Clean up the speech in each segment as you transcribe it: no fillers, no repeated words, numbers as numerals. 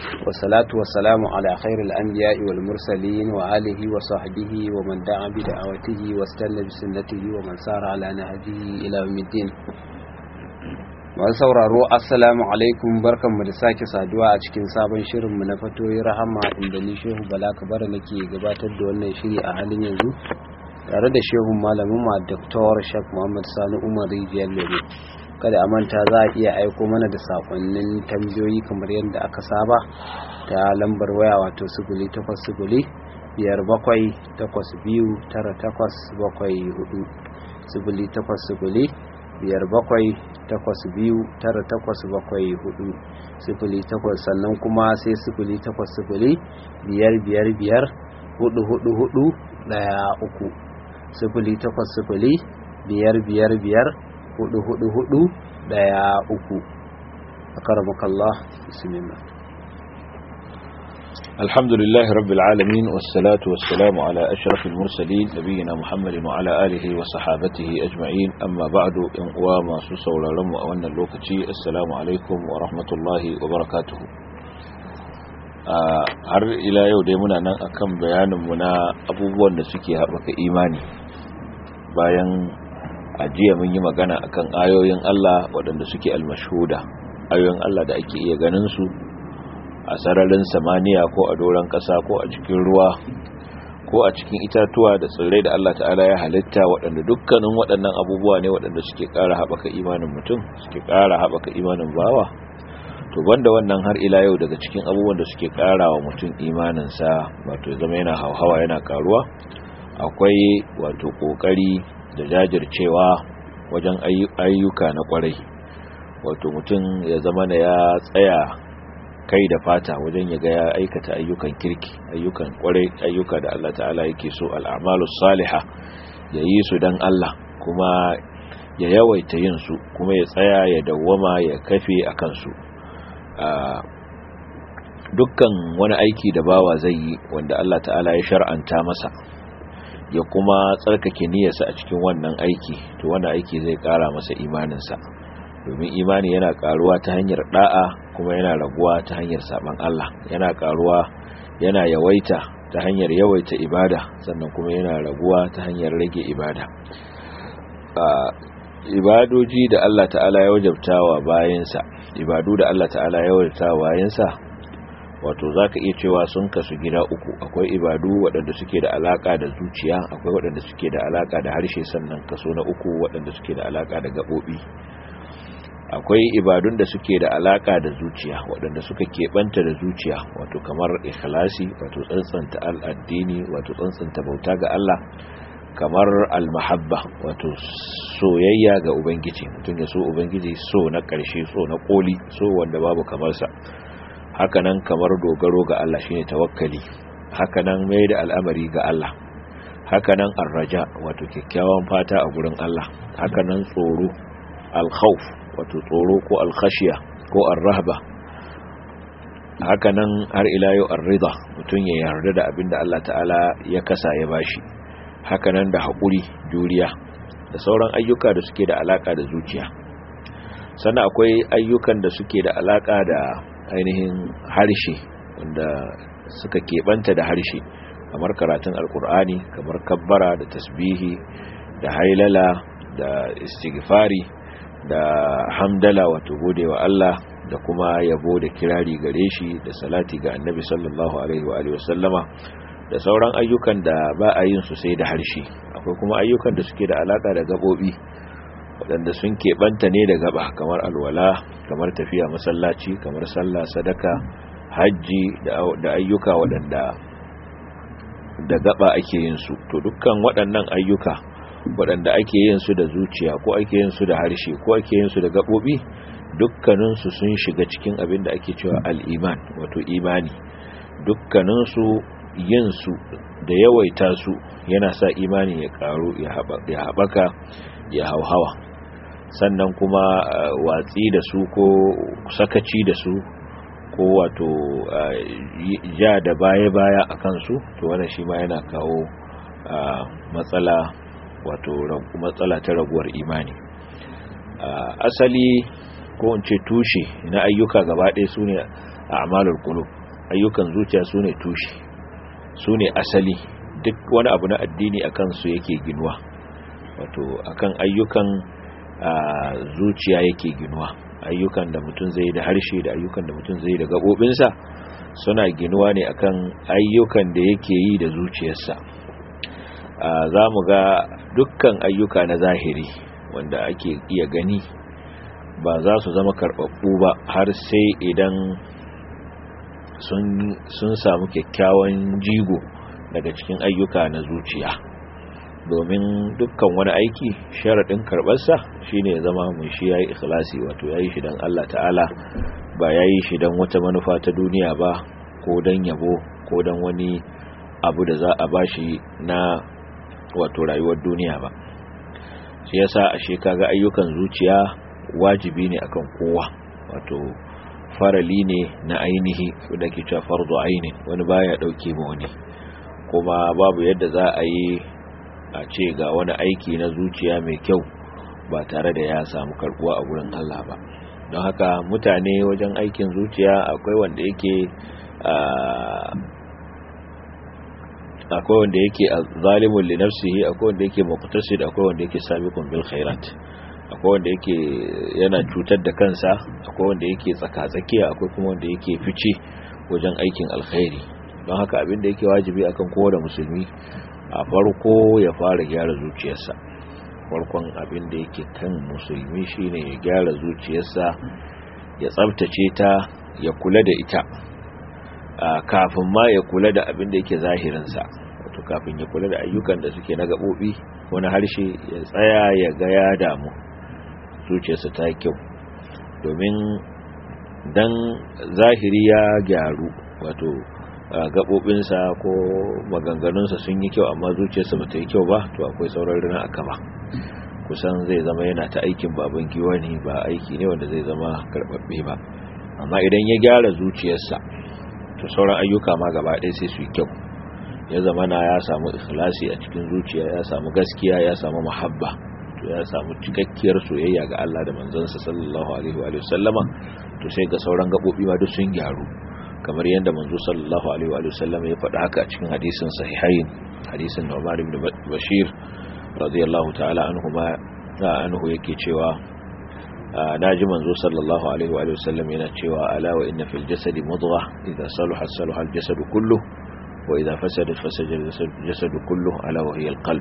والصلاة والسلام على خير الأنبياء والمرسلين وآله وصحبه ومن دعا بدعوته واستنى بسنته ومن سار على نهجه إلى يوم الدين. masu sauraro assalamu alaikum, barkanmu da sake saduwa a cikin sabon shirinmu na fatoyi rahama, inda ni Shehu Bala Kabara nake gabatar da wannan shiri a halin yanzu tare da shehun malamin ma Dr. Sheikh Muhammad Sani Umar Rijiyar Lere. Kada a manta za a iya aiko mana da sakonnin tambayoyi kamar yadda aka saba ta lambar waya wato 0800 579874 0800 sannan kuma sai 0800 555 444 0800 555 444 akaramakallah. bismillah. الحمد لله رب العالمين والصلاة والسلام على أشرف المرسلين نبينا محمد وعلى آله وصحابته أجمعين. أما بعد وما سوسوا لهم وأن اللوكتي السلام عليكم ورحمة الله وبركاته. har ila yau dai muna nan akan bayaninmu na abubuwan da suke haɓaka imani. Bayan ajiya mun yi magana akan ayoyin Allah waɗanda suke almashhuda, ayoyin Allah da ake iya ganin su a sararin samaniya ko a doron ƙasa ko a cikin ruwa ko a cikin itatuwa da tsirrai da Allah ta'ala ya halitta, waɗanda dukkanin waɗannan abubuwa ne waɗanda suke ƙara haɓaka imanin mutum, suke ƙara haɓaka imanin bawa. To banda wannan har ila yau daga cikin abubuwan da suke ƙara wa mutum imaninsa, wato zama yana hauhawa yana ƙaruwa, akwai wato ƙoƙari da jajircewa wajen ayyuka na ƙwarai. Wato mutum ya zama da ya tsaya kai da fata wajen ya ga ya aikata ayyukan kirki, ayyukan kwarai, ayyuka da Allah ta'ala yake so, al'amalus salihah, ya yi su dan Allah kuma ya yawaita yin su, kuma ya tsaya ya dawwama ya kafe a kansu. Dukkan wani aiki da bawa zai yi wanda Allah ta'ala ya shar'anta masa, ya kuma tsarkake niyyarsa a cikin wannan aiki, to wannan aiki zai kara masa imaninsa, domin imani yana karuwa ta hanyar da'a kuma yana raguwa ta hanyar saban Allah, yana karuwa yana yawaita ta hanyar yawaita ibada, sannan kuma yana raguwa ta hanyar rage ibada. Ibadoji da Allah ta'ala ya wajabtawa bayansa, ibadu da Allah ta'ala ya wajabtawa bayansa, wato zaka iya cewa sun kasu gida uku. Akwai ibadu waɗanda suke da alaka da zuciya, akwai waɗanda suke da alaka da harshe, sannan kaso na uku waɗanda suke da alaka da gabobi. Akwai ibadun da suke da alaka da zuciya, waɗanda suka keɓanta da zuciya, wato kamar ikhlasi, wato tsantsanta al'addini, wato tsantsanta bauta ga Allah, kamar al-mahabba, wato soyayya ga ubangiji, mutum ya so ubangiji so na ƙarshe, so na koli, so wanda babu kamar sa. Hakanan kamar dogaro ga Allah shine tawakkali, hakanan mai da al'amari ga Allah, hakanan ar-raja, wato kyakkyawan fata a gurin Allah, hakanan tsoro, al-khawf, wato tsoro ko al-khashiya ko ar-rahba, hakanan har ila yau ar-ridha, mutum ya yarda da abinda Allah ta'ala ya kasa ya bashi, hakanan da haƙuri, juriya, da sauran ayyuka da suke da alaka da zuciya. Sannan akwai ayyukan da suke da alaka da ainihin harshe, wanda suka keɓanta da harshe, kamar karatun alkur'ani, kamar kabbara da tasbihi da hailala da istighfari da hamdala, wato godewa Allah, da kuma yabo da kirari gare shi, da salati ga annabi sallallahu alaihi wa alihi wasallama, da sauran ayyukan da ba a yin su sai da harshe. Akwai kuma ayyukan da suke da alaka da gabobi, waɗanda sun keɓanta ne da gaba, kamar alwala, kamar tafiya masallaci, kamar sallah, sadaka, hajji da ayyuka waɗanda da gaba ake yin su. To dukkan waɗannan ayyuka waɗanda ake yin su da zuciya, ko ake yin su da harshe, ko ake yin su da gabobi, dukkaninsu sun shiga cikin abin da ake cewa al-iman, wato imani. Dukkaninsu yin su da yawaita su yana sa imani ya karu, ya haɓaka, ya hauhawa. Sannan kuma watsi da su ko sakaci da su, ko wato ja da baya a kansu, to wannan shi ma yana kawo matsala, wato matsala ta raguwar imani. Asali ko in ce tushe na ayyuka gaba ɗaya su ne a'malul qulub, ayyukan zuciya sune tushe, sune asali. Duk wani abu na addini akan su yake ginuwa, wato akan ayyukan zuciya yake ginuwa. Ayyukan da mutum zai da harshe da ayyukan da mutum zai da gabobinsa suna ginuwa ne akan ayyukan da yake yi da zuciyarsa. Za mu ga dukkan ayyuka na zahiri wanda ake iya gani ba za su zama karɓaɓɓu ba har sai idan sun samu kyakkyawan jigo daga cikin ayyuka na zuciya. Domin dukkan wani aiki sharaɗin karɓarsa shine ya zama mai shi yayi ikhlasi, wato yayi shi dan Allah ta'ala, ba yayi shi dan wata manufa ta duniya ba, ko dan yabo ko dan wani abu da za a bashi na wato rayuwar duniya ba. Shi yasa ashe kaga ayyukan zuciya wajibi ne akan kowa, wato farali ne na ainihi wanda ke cewa fardu aini, wani baya dauke ma wani. Kuma babu yadda za a yi a ce ga wani aiki na zuciya mai kyau ba tare da ya samu karbuwa a gurin Allah ba. Don haka mutane wajen aikin zuciya akwai wanda yake zalimun li nafsihi, akwai wanda yake muqtasid, akwai wanda yake sabiqun bil khairat, akwai wanda yake yana cutar da kansa, akwai wanda yake tsaka-tsakiya, akwai kuma wanda yake fice wajen aikin alkhairi. Don haka abin da yake wajibi akan kowane musulmi a farko ya fara gyara zuciyarsa. Farkon abin da yake kan musulmi shine ya gyara zuciyarsa, ya tsabtace ta, ya kula da ita kafin ma ya kula da abin da yake zahirinsa. Wato kafin ya kula da ayyukan da suke na gaɓoɓi wani harshe, ya tsaya ya ga ya damu zuciyarsa ta kyau. Domin dan zahiri ya gyaru, wato gaɓoɓinsa ko maganganunsa sun yi kyau amma zuciyarsa ba ta yi kyau ba, to akwai sauran rina a kaba. Kusan zai zama yana ta aikin baban giwa ne, ba aiki ne wanda zai zama karɓaɓɓe ba. Amma idan ya gyara zuciyarsa, to sauran ayyuka ma gaba ɗaya sai su yi kyau. Ya zama na ya samu ikhlasi a cikin zuciya, ya samu gaskiya, ya samu mahabba, to ya samu cikakkiyar soyayya ga Allah da manzansa sallallahu alaihi wa sallama, to sai ga sauran gaɓoɓi ma duk sun gyaru. Kamar yadda manzo sallallahu alaihi wa sallam ya faɗa haka a cikin hadisin sahihain, hadisin Umar ibn Bashir radiyallahu ta'ala anhu yake cewa naji manzo sallallahu alaihi wa sallam yana cewa ala wa inna fil jasadi mudghah idha salaha salaha al jasadu kullu wa idha fasada fasada al jasadu kullu ala wa hiya al qalb.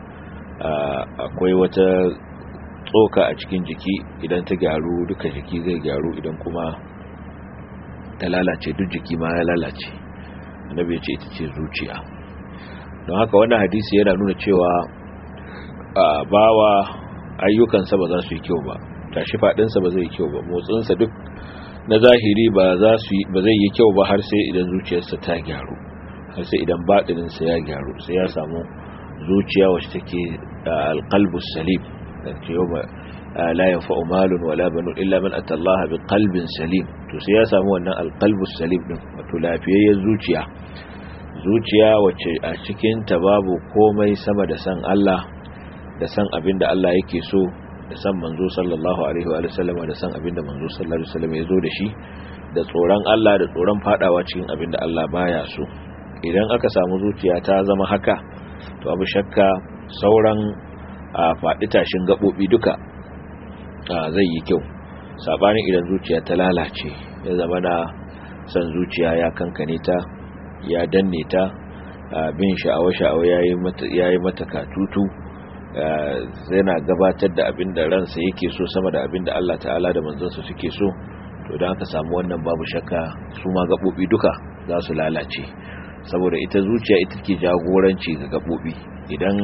Akwai wata tsoka a cikin jiki, idan ta gyaru duka jiki zai gyaru, idan kuma ta lalace duk jiki ma ya lalace. Annabi ya ce ita ce zuciya. Don haka wannan hadisi yana nuna cewa bawa ayyukansa ba za su yi kyau ba, tashi fadinsa ba zai yi kyau ba, motsinsa duk na zahiri ba zai yi kyau ba har sai idan zuciyarsa ta gyaru, har sai idan batininsa ya gyaru, sai ya samu zuciya wacce take alqalbus salim. Dan ce yau la yanfa'u malun wala banun illa man atallaha biqalbin salim. To sai ya samu wannan alqalbus salim din, wato lafiyayyen zuciya wacce a cikin ta babu komai sama da san Allah, da san abinda Allah yake so, da san manzo sallallahu alaihi wa sallam, da san abinda manzo sallallahu alaihi wa sallam ya zo da shi, da tsoron Allah, da tsoron fadawa cikin abinda Allah baya so. Idan aka samu zuciya ta zama haka, to abu shakka sauran faɗi tashin gaɓoɓi duka zai yi kyau. Sabanin idan zuciya ta lalace, ya zama na san zuciya ya kankane ta, ya danne ta, bin sha'awa yayi mata katutu, yana gabatar da abin da ransa yake so sama da abin da Allah ta'ala da manzansa suke so. To idan aka samu wannan, babu shakka su ma gaɓoɓi duka za su lalace, saboda ita zuciya ita ke jagoranci ga gaɓoɓi. Idan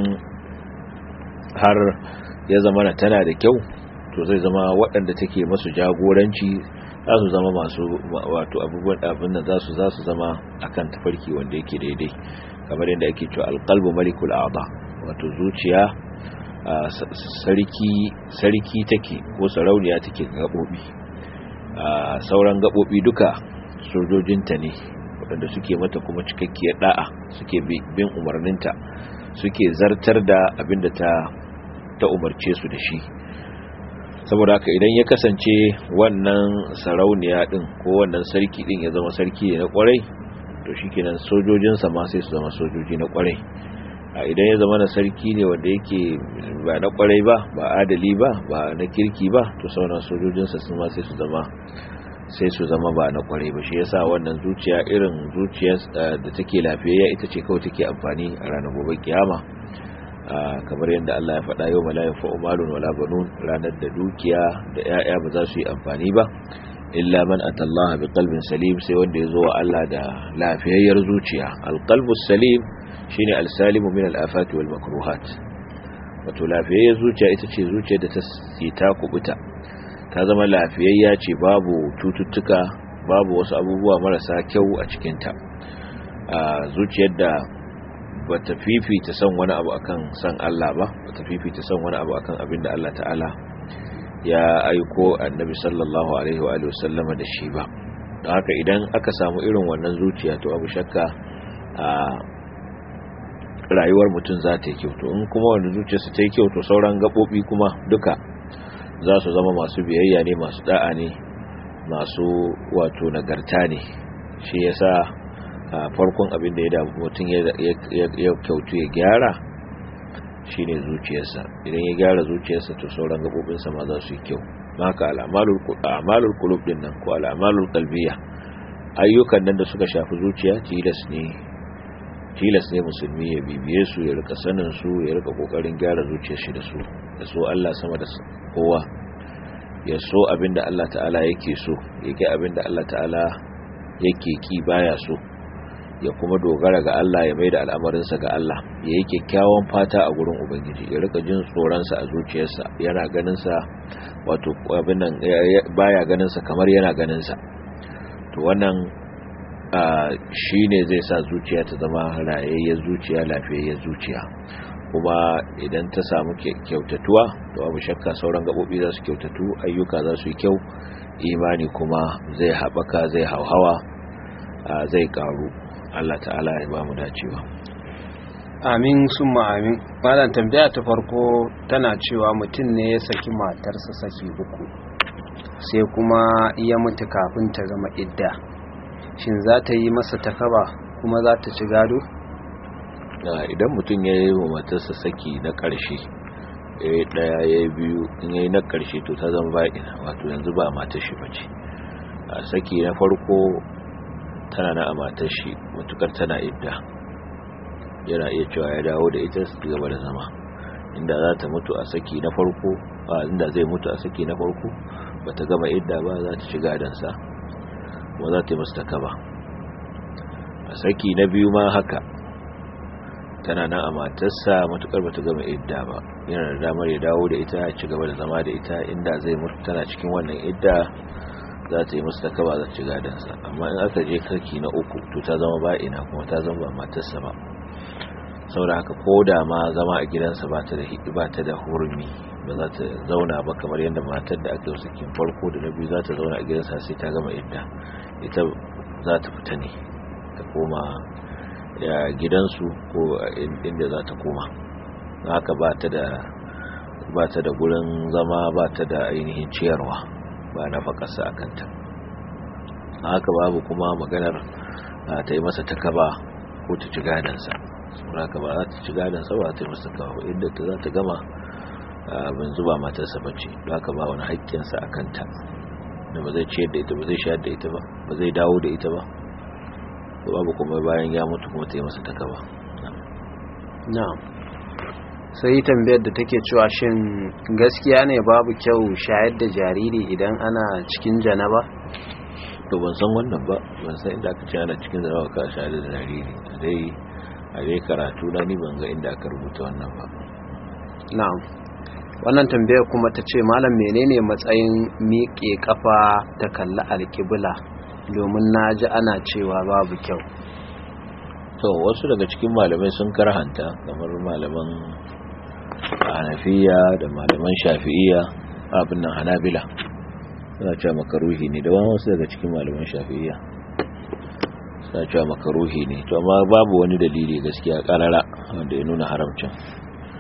har ya zama na tana da kyau, to zai zama waɗanda take masu jagoranci za su zama masu wato abubuwan abin da za su zama akan tafarki wanda yake daidai. Kamar yadda ake cewa alqalbu malikul a'dha, wato zuciya sarki take ko sarauniya take ga gabobi. Sauran gabobi duka sojojinta ne, waɗanda suke mata kuma cikakkiyar da'a, suke bin umarninta, suke zartar da abinda ta umarce su da shi. saboda haka idan ya kasance wannan sarauniya din ko wannan sarki din ya zama sarki ne na kwarai to shikenan sojojinsa ma sai su zama sojoji na kwarai. Idan ya zama na sarki ne wanda yake ba na kwarai ba, ba adali ba, ba na kirki ba, to sauran sojojinsa su ma sai su zama ba na kwarai ba. Shi yasa wannan zuciya irin zuciyar da take lafiyayya ita ce kawai take amfani a ranar gobe kiyama, kamar yadda Allah ya faɗa, yau la yanfa'u malun wala banun, ranar da dukiya da 'ya'ya ba za su yi amfani ba illa man atallaha biqalbin salim, sai wanda ya zo wa Allah da lafiyayyar zuciya. Alqalbus salim shine alsalimu min al'afati wal makruhat, wato lafiyayyar zuciya ita ce zuciyar da ta kubuta, ta zama lafiyayya ce, babu cututtuka, babu wasu abubuwa marasa kyau a cikinta. Zuciyar da bata fifita son wani abu akan san Allah ba, bata fifita son wani abu akan abinda Allah ta'ala ya aiko annabi sallallahu alaihi wa sallama da shi ba. don haka idan aka samu irin wannan zuciya to abu shakka a rayuwar mutum za ta yi kyau. To in kuma wanda zuciyarsa ta yi kyau to sauran gaɓoɓi kuma duka za su zama masu biyayya ne, masu da'a ne, masu wato nagarta ne. shi yasa farkon abin da ya damu mutum ya kyautu ya gyara shine zuciyarsa. Idan ya gyara zuciyarsa to sauran gaɓoɓinsa ma za su yi kyau. haka al'amalul qulub din nan ko al'amalul qalbiyya, ayyukan nan da suka shafi zuciya tilas ne musulmi ya bibiye su, ya rika sanin su, ya rika kokarin gyara zuciyar shi da su. Ya so Allah sama da kowa, ya so abinda Allah ta'ala yake so, yake abinda Allah ta'ala yake ki baya so, ya kuma dogara ga Allah, ya maida al'amarinsa ga Allah, ya yi kyakkyawan fata a gurin ubangiji, ya rika jin tsoronsa a zuciyarsa, yana ganinsa wato abin nan baya ganinsa kamar yana ganinsa. to wannan shine zai sa zuciya ta zama rayayyar zuciya, lafiyayyar zuciya. kuma idan ta samu kyautatuwa to abu shakka sauran gabobi za su kyautatu, ayyuka za su yi kyau, imani kuma zai haɓaka, zai hauhawa, zai karu. Allah ta'ala ya ba mu dacewa. Amin summa amin. Malam, tambaya ta farko tana cewa mutum ne ya saki matarsa saki uku sai kuma iya mutu kafin ta gama idda, shin za ta yi masa takaba kuma za ta ci gado? Idan mutum ya yi wa matarsa saki na ƙarshe, ɗaya ya yi biyu, in ya yi na ƙarshe to ta zama ba'ina, wato yanzu ba matar shi bace. Saki na farko tana na a matar shi matukar tana idda, yana iya cewa ya dawo da ita su gaba da zama. Inda za ta mutu a saki na farko, inda zai mutu a saki na farko bata gama idda ba, za ta ci gadansa kuma za ta yi masa takaba. A saki na biyu ma haka, tana nan a matarsa matukar bata gama idda ba, yana da damar ya dawo da ita, ya ci gaba da zama da ita. Inda zai mutu tana cikin wannan idda, za ta yi masa takaba, za ta ci gadansa. amma in aka je saki na uku to ta zama ba'ina, kuma ta zama ba matarsa ba. saboda haka ko da ma zama a gidansa ba ta da hurumi, ba za ta zauna ba kamar yadda matar da aka yi sakin farko da na biyu za ta zauna a gidansa sai ta gama idda. Ita za ta fita ne ta koma gidansu ko inda za ta koma. haka ba ta da gurin zama, ba ta da ainihin ciyarwa, ba na fakarsa a kanta. haka babu kuma maganar ta yi masa takaba ko ta ci gadansa. haka ba za ta ci gadansa, ba ta yi masa takaba, inda ta za ta gama abin zuba matarsa bace. haka ba wani haƙƙinsa a kanta da ba zai ciyar da ita, ba zai shayar da ita ba, ba zai dawo da ita ba. babu kuma bayan ya mutu kuma ta yi masa takaba. na'am. sai tambayar da take cewa shin gaskiya ne babu kyau shayar da jariri idan ana cikin janaba? to ban san wannan ba, ban san inda aka ce ana cikin janaba ka shayar da jariri. a dai karatu na ni ban ga inda aka rubuta wannan ba. na'am. wannan tambayar kuma ta ce malam, menene matsayin miƙe kafa ta kalli alƙibla, domin na ji ana cewa babu kyau. to wasu daga cikin malamai sun karhanta, kamar malaman hanafiya da malaman shafi'iya, abin nan hanabila suna cewa makaruhi ne, da wasu daga cikin malaman shafi'iya suna cewa makaruhi ne. to amma babu wani dalili gaskiya karara wanda ya nuna haramcin.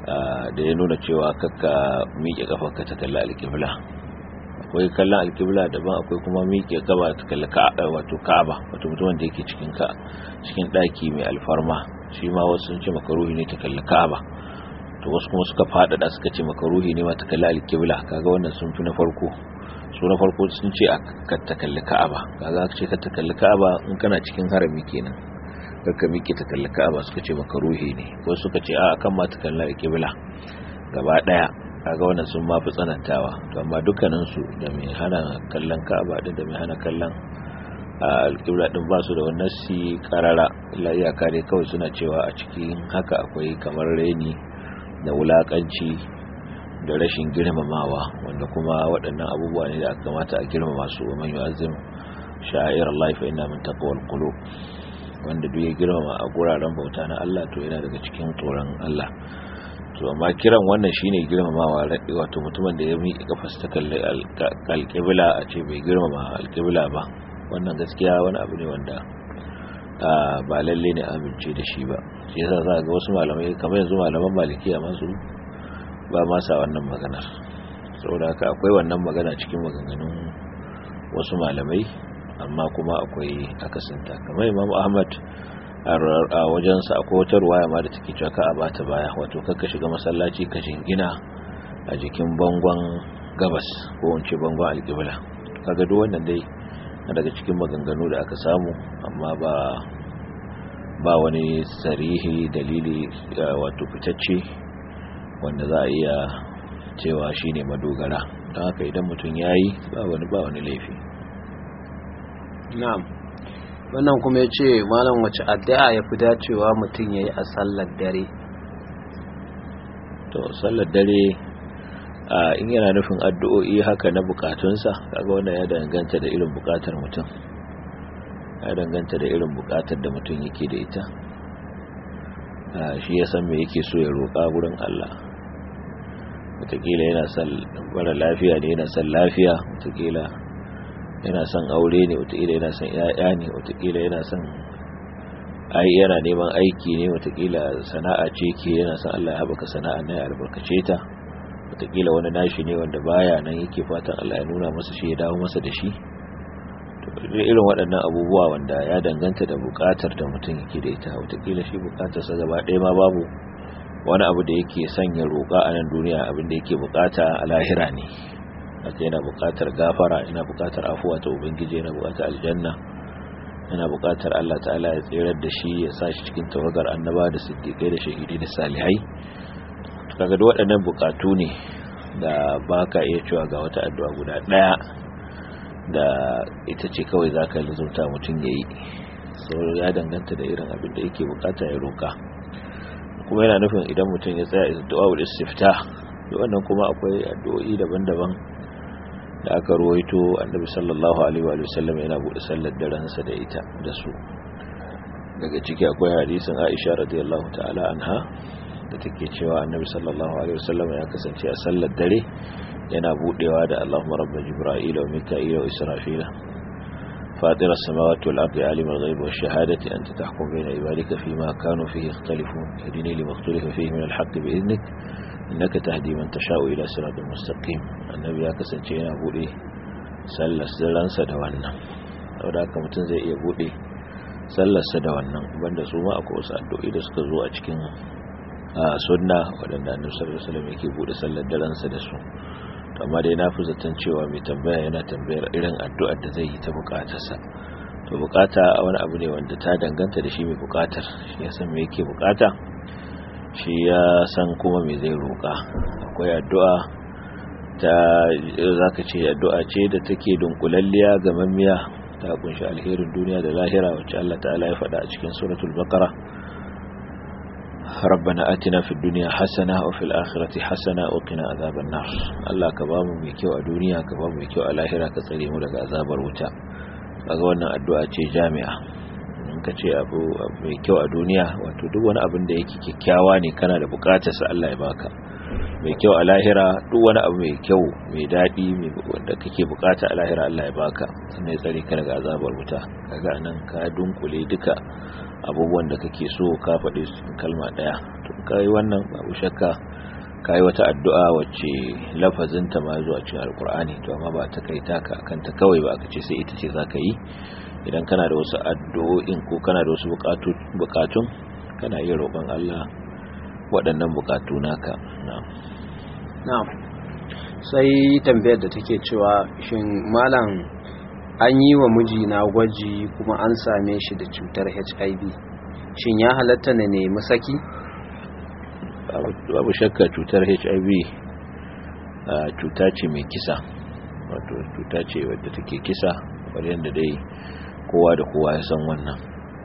da ya nuna cewa kakka miƙe kafarka ta kalli alƙibla. Akwai kallon alƙibla daban, akwai kuma miƙe gaba ta kalli wato Ka'aba, wato mutumin da yake cikin ɗaki mai alfarma, shi ma wasu sun ce makaruhi ne ta kalli Ka'aba, to wasu kuma suka faɗaɗa suka ce makaruhi ne ma ta kalli alƙibla. Kaga wannan sun fi na farko. Su na farko sun ce ka ta kalli Ka'aba, kaga ce ka ta kalli Ka'aba in kana cikin harami kenan, kakka miƙe ta kalli Ka'aba suka ce makaruhi ne. Wasu suka ce a kan ma ta kalli alƙibla gaba ɗaya, kaga wannan sun ma fi tsanantawa. To amma dukkanin su da mai hana kallon Ka'aba din da mai hana kallon alƙibla din ba su da wannan si karara, illa iyaka dai kawai suna cewa a cikin haka akwai kamar reni da wulakanci da rashin girmamawa, wanda kuma waɗannan abubuwa ne da aka kamata a girmama su. Wa man yu'azzim sha'air Allah fa inna min taqwal qulub, wanda duk ya girmama a guraren bauta na Allah to yana daga cikin tsoron Allah. To amma kiran wannan shine girmamawa, wato mutumin da ya miƙe kafas ta kalli alƙibla a ce bai girmama alƙibla ba, wannan gaskiya wani abu ne wanda ba lalle ne amince da shi ba. Shi yasa za ga wasu malamai kamar yanzu malaman malikiya masu ba ma sa wannan maganar, saboda haka akwai wannan magana cikin maganganun wasu malamai, amma kuma akwai akasinta. Kamar Imam Ahmad a wajensa akwai wata ruwaya ma da take cewa ka a bata baya, wato kakka shiga masallaci ka jingina a jikin bangon gabas ko wance bangon alƙibla. Kaga duk wannan dai daga cikin maganganu da aka samu, amma ba wani sarihi dalili wato fitacce wanda za a iya cewa shine madogara. Don haka idan mutum yayi ba wani laifi. Na'am. Wannan kuma yace malam wace addu'a yafi dacewa mutum yayi a sallar dare? To sallar dare in yana nufin addu'o'i haka na bukatunsa, kaga wannan ya danganta da irin bukatar mutum, ya danganta da irin bukatar da mutum yake da ita. Shi ya san me yake so ya roƙa gurin Allah. Wataƙila yana son mara lafiya ne, yana son lafiya, wataƙila yana son aure ne, wataƙila yana son ƴaƴa ne, wataƙila yana son yana neman aiki ne, wataƙila sana'a ce ke yana son Allah ya haɓaka sana'a na ya albarkace ta, wataƙila wani nashi ne wanda baya nan yake fatan Allah ya nuna masa shi, ya dawo masa da shi. To irin waɗannan abubuwa wanda ya danganta da buƙatar da mutum yake da ita. Wataƙila shi buƙatarsa gaba ɗaya ma babu wani abu da yake sanya roƙa a nan duniya, abin da yake buƙata a lahira ne. Haka yana buƙatar gafara, yana buƙatar afuwa ta ubangiji, yana buƙatar aljanna, yana buƙatar Allah ta'ala ya tsirar da shi, ya sa shi cikin tawagar annaba da siddiqai da shahidai da salihai. Kaga da waɗannan buƙatu ne da baka iya cewa ga wata addu'a guda ɗaya da ita ce kawai zaka lizurta mutum yayi. So ya danganta da irin abin da yake buƙata ya roƙa. Kuma yana nufin idan mutum ya tsaya addu'a ul istiftah, wannan kuma akwai addu'o'i daban-daban da aka ruwaito annabi sallallahu alaihi wa sallam yana bude sallar daren sa da ita da su. Daga ciki akwai hadisin Aisha radiyallahu ta'ala anha da take cewa annabi sallallahu alaihi wa sallam ya kasance a sallar dare yana budewa da Allahumma rabb jibril wa mika'il wa israfil fatir as-samawati wal ardi alim al-ghaib wash shahadati anta tahkum bayna ibadika fima kanu fihi yakhtalifun ihdini lima ikhtalafa fihi min al-haqq bi idnik innaka tahdi man tasha'u ila siratal mustaqim. Annabi ya kasance yana bude sallar sa da wannan, saboda haka mutum zai iya bude sallar sa da wannan. Banda su ma akwai wasu addu'o'i da suka zo a cikin sunna wadanda Annabi sallallahu alaihi wasallam yake bude sallar daren sa da su. Amma dai na fi zaton cewa mai tambaya yana tambayar irin addu'ar da zai yi ta bukatarsa. To bukata wani abu ne wanda ta danganta da shi mai bukatar, shi ya san me yake bukata, shi ya san kuma me zai roƙa. Akwai addu'a ta zaka ce addu'a ce da take dunkulalliya ga mamiya, ta kunshi alherin duniya da lahira, wacce Allah ta'ala ya faɗa a cikin suratul baqara rabbana atina fid dunya hasana wa fil akhirati hasana wa qina azaban nar. Allah ka ba mu mai kyau a duniya, ka ba mu mai kyau a lahira, ka tsare mu daga azabar wuta. Kaga wannan addu'a ce jami'a. In ka ce abu mai kyau a duniya, wato duk wani abin da yake kyakkyawa ne kana da bukatar sa Allah ya baka. mai kyau a lahira, duk wani abu mai kyau mai daɗi wanda kake bukata a lahira Allah ya baka, sannan ya tsare ka daga azabar wuta. Kaga nan ka dunkule duka abubuwan da kake so ka faɗi su kalma ɗaya. To kai wannan babu shakka kai wata addu'a wacce lafazinta ma zuwa cikin alkur'ani, to amma ba ta kai taka akan ta kawai ba, aka ce sai ita ce zaka yi. Idan kana da wasu addu'o'in ko kana da wasu bukatun kana iya roƙon Allah waɗannan bukatu naka. na'am. Sai tambayar da take cewa shin malam an yi wa mijina gwaji kuma an same shi da cutar HIV, shin ya halatta na nemi saki? Babu shakka cutar HIV cuta ce mai kisa, wato cuta ce wadda take kisa, wadda dai kowa da kowa ya san wannan.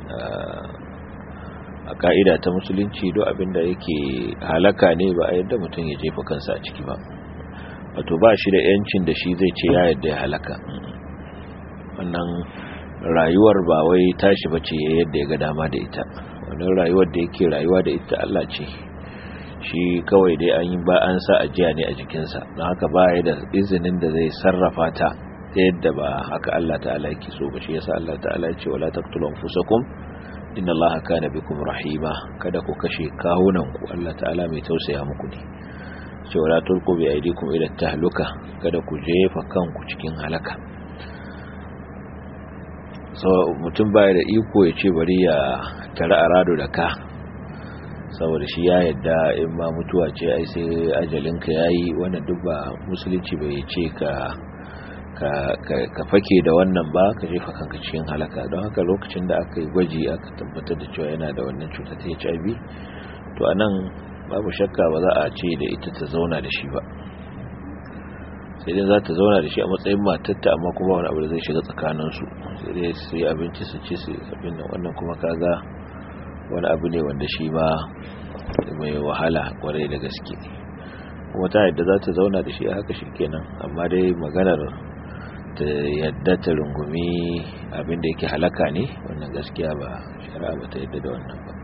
A ka'ida ta musulunci duk abinda yake halaka ne ba a yadda mutum ya jefa kansa a ciki ba, wato ba shi da yancin da shi zai ce ya yadda ya halaka. Wannan rayuwar ba wai tashi bace yadda ya ga dama da ita, wannan rayuwar da yake rayuwa da ita Allah ce, shi kawai dai an yi ba an sa ajiya ne a jikinsa, don haka ba ya da izinin da zai sarrafa ta yadda ba haka Allah ta'ala yake so ba. Shi yasa Allah ta'ala ya ce wala taqtulu anfusakum inna Allaha kana bikum rahima, kada ku kashe kawunan ku, Allah ta'ala mai tausaya muku ne. Ce wala tulqu bi aydikum ila tahluka, kada ku jefa kanku cikin halaka. So mutum baya da iko ya ce bari ya tare arado da ka, saboda shi ya yadda in ma mutuwa ce ai sai ajalinka yayi. Wannan duk ba musulunci bai ce ka fake da wannan ba, ka jefa kanka cikin halaka. Don haka lokacin da aka yi gwaji aka tabbatar da cewa yana da wannan cutar ta HIV, to anan babu shakka ba za a ce da ita ta zauna da shi ba, sai dai za ta zauna da shi a matsayin matarta, amma kuma wani abu da zai shiga tsakaninsu, sai dai su yi abinci su ci su abin nan. wannan kuma kaga wani abu ne wanda shi ma mai wahala kwarai da gaske, kuma ta yadda za ta zauna da shi a haka shi kenan. Amma dai maganar ta yadda ta rungumi abin da yake halaka ne, wannan gaskiya ba shari'a ba ta yadda da wannan ba.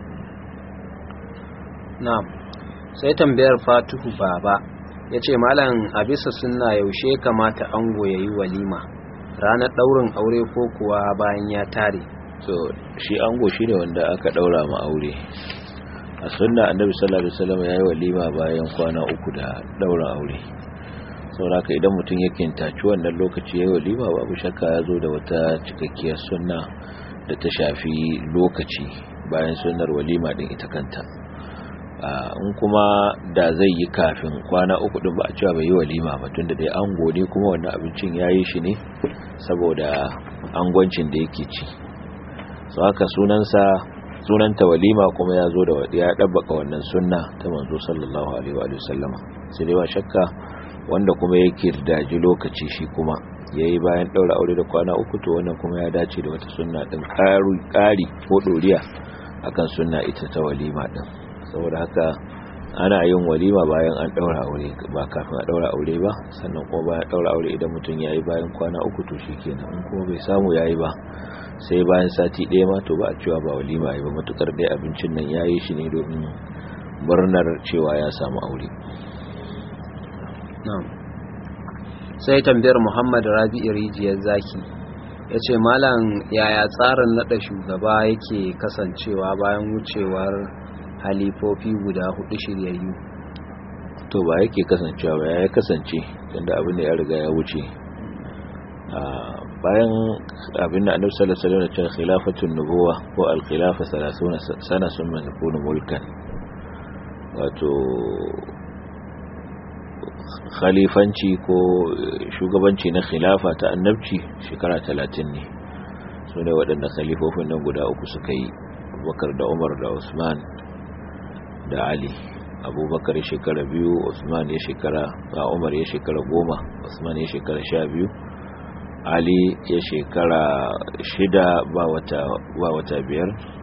na'am. Sai tambayar Fatuhu Baba ya ce malam a bisa sunna yaushe kamata ango ya yi walima, ranar ɗaurin aure ko kuwa bayan ya tare? So shi ango shi ne wanda aka ɗaura ma aure. A sunna annabi sallallahu alaihi wasallam ya yi walima bayan kwana 3 da ɗaurin aure. Saboda idan mutum yake taci wannan lokaci ya yi walima, babu shakka ya zo da wata cikakkiyar sunna da ta shafi lokaci bayan sunnar walima din ita kanta. In kuma da zai yi kafin kwana 3 din ba a cewa bai yi walima ba, tunda dai ango ne kuma wannan abincin yayi shi ne saboda angwancin da yake ci. So haka sunanta walima kuma ya zo da ya dabbaka wannan sunna ta manzo sallallahu alaihi wa sallama. Sai dai ba shakka wanda kuma yake daji lokaci shi kuma yayi bayan daura aure da kwana 3, to wannan kuma ya dace da wata sunna din ƙari ko doriya akan sunna ita ta walima din. Saboda haka ana yin walima bayan an daura aure ba kafin a daura aure ba, sannan kuma bayan daura aure idan mutum yayi bayan kwana 3 to shikenan. In kuma bai samu yayi ba sai bayan sati 1 ma, to ba a cewa ba walima yayi ba, matukar dai abincin nan yayi shi ne domin murnar cewa ya samu aure. na'am. Sai tambayar Muhammad Rabi'i Rijiyar Zaki ya ce malam yaya tsarin nada shugaba yake kasancewa bayan wucewar halifofi guda 4 shiryayyu? To ba yake kasancewa ba, ya kasance tunda abin da ya riga ya wuce. Bayan abin da Annabi sallallahu alaihi wasallam ya ce khilafatun nubuwa ko al-khilafa 30 sana summa yakunu mulkan, wato khalifanci ko shugabanci na khilafa ta annabci shekara 30 ne. su ne waɗanda khalifofin nan guda 3 suka yi, Abubakar da Umar da Usman da Ali. Abubakar shekara 2, Usman ya shekara Umar ya shekara 10, Usman ya shekara 12, Ali ya shekara 6 ba wata 5.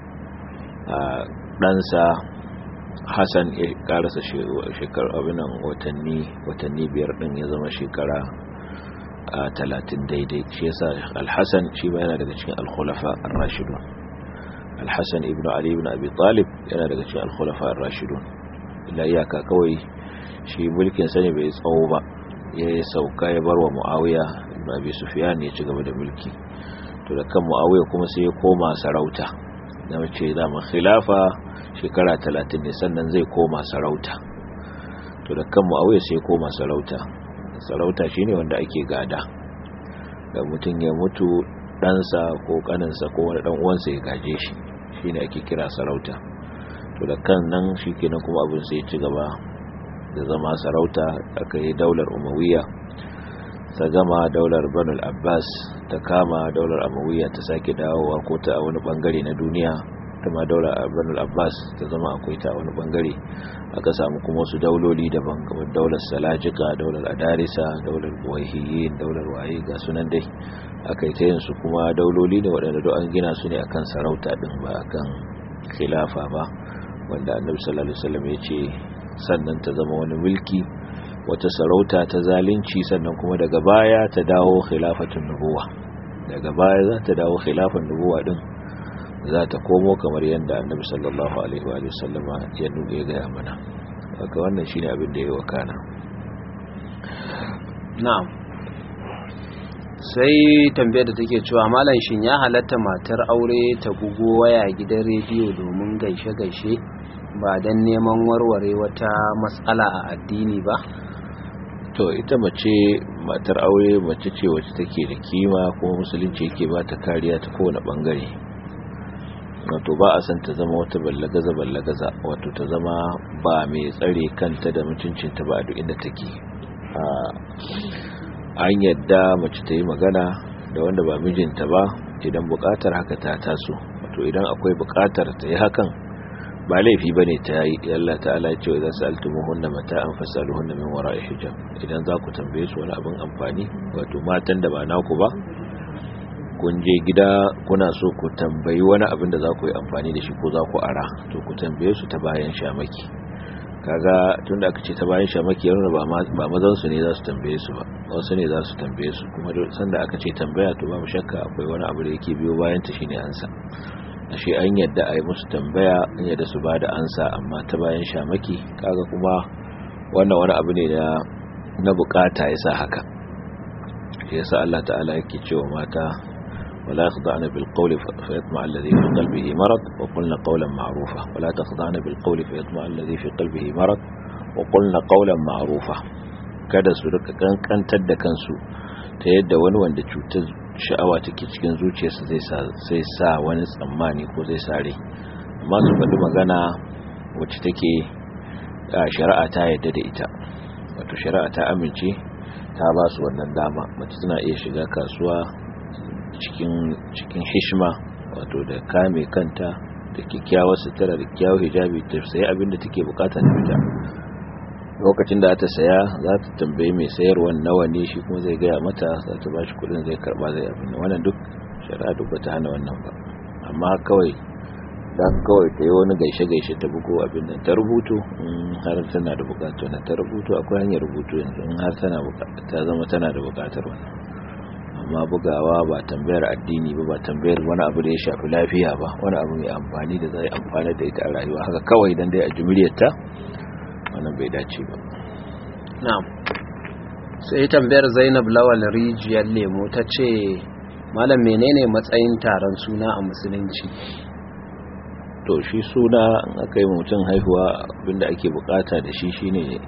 Ɗansa Hassan ya karasa shekara abinan watanni 5 din ya zama shekara 30 daidai. Shi yasa Al-Hassan shi ba yana daga cikin Al-Khulafa Ar-Rashidun. Al-Hassan ibn Ali ibn Abi Talib yana daga cikin Al-Khulafa Ar-Rashidun. Illa iyaka kawai shi mulkin sa ne bai tsawo ba, ya sauka ya barwa Muawiya ibn Abi Sufyan ya ci gaba da mulki. To da kan Muawiya kuma sai ya koma sarauta, da mace da khilafa shekara 30 ne sannan zai koma sarauta. To da kan Muawiya sai ya koma sarauta. Sarauta shine wanda ake gada, da mutum ya mutu ɗansa ko ƙaninsa ko wani ɗan uwansa ya gaje shi, shine ake kira sarauta. To da kan nan shikenan kuma abin sai ya ci gaba da zama sarauta. Aka yi daular Umayya, ta gama daular Banu al-Abbas, ta kama daular Umayya ta sake dawowa ko ta a wani bangare na duniya, kuma daular Banu al-Abbas ta zama akwai ta a wani bangare. Aka samu kuma wasu dauloli daban kamar daular Salajika, daular Adarisa, daular Buwayhiyin, daular waye ga sunan dai. Aka yi ta yin su kuma dauloli ne waɗanda duk an gina su ne akan sarauta din ba akan khilafa ba, wanda Annabi sallallahu alaihi wasallam ya ce sannan ta zama wani mulki, wata sarauta ta zalunci, sannan kuma daga baya ta dawo khilafatun nubuwa. Daga baya za ta dawo khilafan nubuwa din, za ta komo kamar yadda Annabi sallallahu alaihi wa sallama ya nuna ya gaya mana. Haka wannan shine abin da ya wakana. Na'am. Sai tambayar da take cewa malam shin ya halatta matar aure ta bugo waya gidan rediyo domin gaishe-gaishe ba dan neman warware wata matsala a addini ba? To ita matar aure mace ce wacce take da kima kuma musulunci yake ba ta kariya ta kowane bangare. Wato ba a san ta zama wata ballagaza, wato ta zama ba mai tsare kanta da mutuncinta ba a duk inda take. An yadda mace ta yi magana da wanda ba mijinta ba idan bukatar haka ta taso. Wato idan akwai bukatar ta yi hakan ba laifi bane ta yi. Allah ta'ala ya ce idza sa'altumuhunna mata'an fasaluhunna min wara'i hijab. Idan za ku tambaye su wani abin amfani, wato matan da ba naku ba, kun je gida kuna so ku tambayi wani abin da za ku yi amfani da shi ko za ku ara, to ku tambaye su ta bayan shamaki. Kaga tunda aka ce ta bayan shamaki yana ba mazan su ne za su tambaye su ba, wasu ne za su tambaye su, kuma sanda aka ce tambaya to babu shakka akwai wani abu da yake biyo bayan ta shine ansa. Ashe an yadda a yi musu tambaya, an yadda su ba da ansa, amma ta bayan shamaki kaga kuma wannan wani abu ne na bukata ya sa haka. Shi yasa Allah ta'ala yake cewa mata ولا يخضعن بالقول فيطمع الذي في قلبه مرض وقلنا قولا معروفا ولا تخضعن بالقول فيطمع الذي في قلبه مرض وقلنا قولا معروفا. kada su rika kankantar da kansu ta yadda wani wanda cutar sha'awa take cikin zuciyarsa zai sa wani tsammani ko zai sare, amma su faɗi magana wacce take shari'a ta yadda da ita, wato shari'a ta amince ta ba su wannan dama. Mace tana iya shiga kasuwa cikin hishma, wato da kame kanta da kyakkyawar sutura da kyakkyawar hijabi, ta sayi abin da take bukata ta fita. Lokacin da ta saya za ta tambaye mai sayarwa nawa ne, shi kuma zai gaya mata, za ta ba shi kudin, zai karba, zai abin. Wannan duk shari'a duk bata hana wannan ba, amma kawai dan kawai ta yi wani gaishe-gaishe ta bugo abin nan ta rubutu har tana da bukatu na ta rubutu. Akwai hanyar rubutu yanzu in har ta zama tana da bukatar wannan, amma bugawa ba tambayar addini ba tambayar wani abu da ya shafi lafiya ba, wani abu mai amfani da zai amfana da ita a rayuwa haka kawai dan dai a jumliyarta, wannan bai dace ba. Na'am. Sai tambayar Zainab Lawal Rijiyar Lemo ta ce malam menene matsayin taron suna a musulunci? To shi suna in aka yi mutum haihuwa, abinda ake bukata da shi shine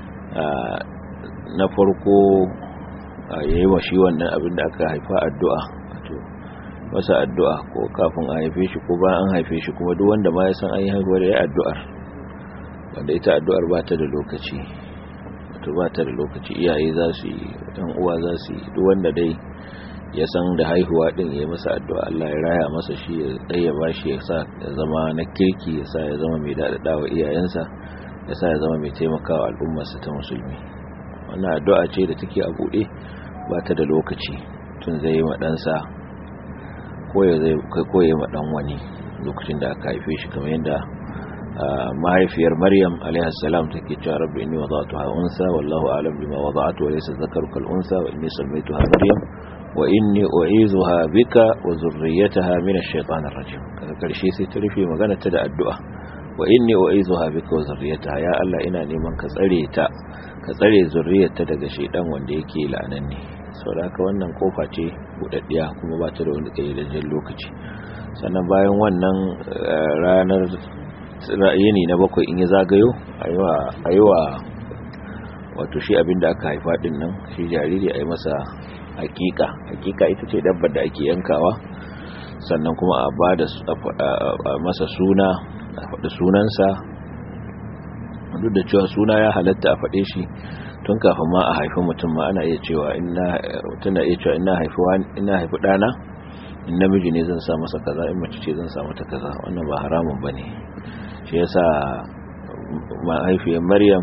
na farko ya yi wa shi wannan abin da aka haifa addu'a, wato masa addu'a ko kafin a haife shi ko bayan an haife shi, kuma duk wanda ma ya san an yi haihuwar ya yi addu'ar, wanda ita addu'ar ba ta da lokaci, wato ba ta da lokaci. Iyaye za su yi, ɗan uwa za su yi, duk wanda dai ya san da haihuwa ɗin ya yi masa addu'a, Allah ya raya masa shi, ya ɗaya ba shi, ya sa ya zama na kirki, ya sa ya zama mai daɗaɗa wa iyayensa, ya sa ya zama mai taimakawa al'ummarsa ta musulmi. Wannan addu'a ce da take a buɗe, ba ta da lokaci. Tun zai yi maɗansa ko ya yi maɗan wani lokacin da aka haife shi, kamar yadda mahaifiyar Maryam alaihi salam take cewa rabbi inni wada'tuha unsa wallahu a'lam bima wada'tu wa laysa dhakaru kal unsa wa inni sammaytuha Maryam wa inni u'izuha bika wa zurriyyataha min ash-shaytanir rajim. Kaga karshe sai ta rufe magana ta da addu'a, wa inni u'izuha bika wa zurriyataha ya Allah ina neman ka tsare ta ka tsare zurriyarta daga shedan wanda yake la'ananne saboda wannan kofa ce budaddiya kuma ba ta da wani kayyadajjen lokaci sannan bayan wannan ranar yini na 7 in ya zagayo ayiwa wato shi abinda aka haifa din nan shi jariri ayi masa hakika ita ce dabbar da ake yankawa sannan kuma a bada masa suna a faɗi sunansa duk da cewa suna ya halatta a faɗe shi tun kafin ma a haifi mutum ma ana iya cewa ina haifi ɗana in namiji ne zan sa masa kaza in mace ce zan sa mata kaza wannan ba haramun bane shi yasa mahaifiyar Maryam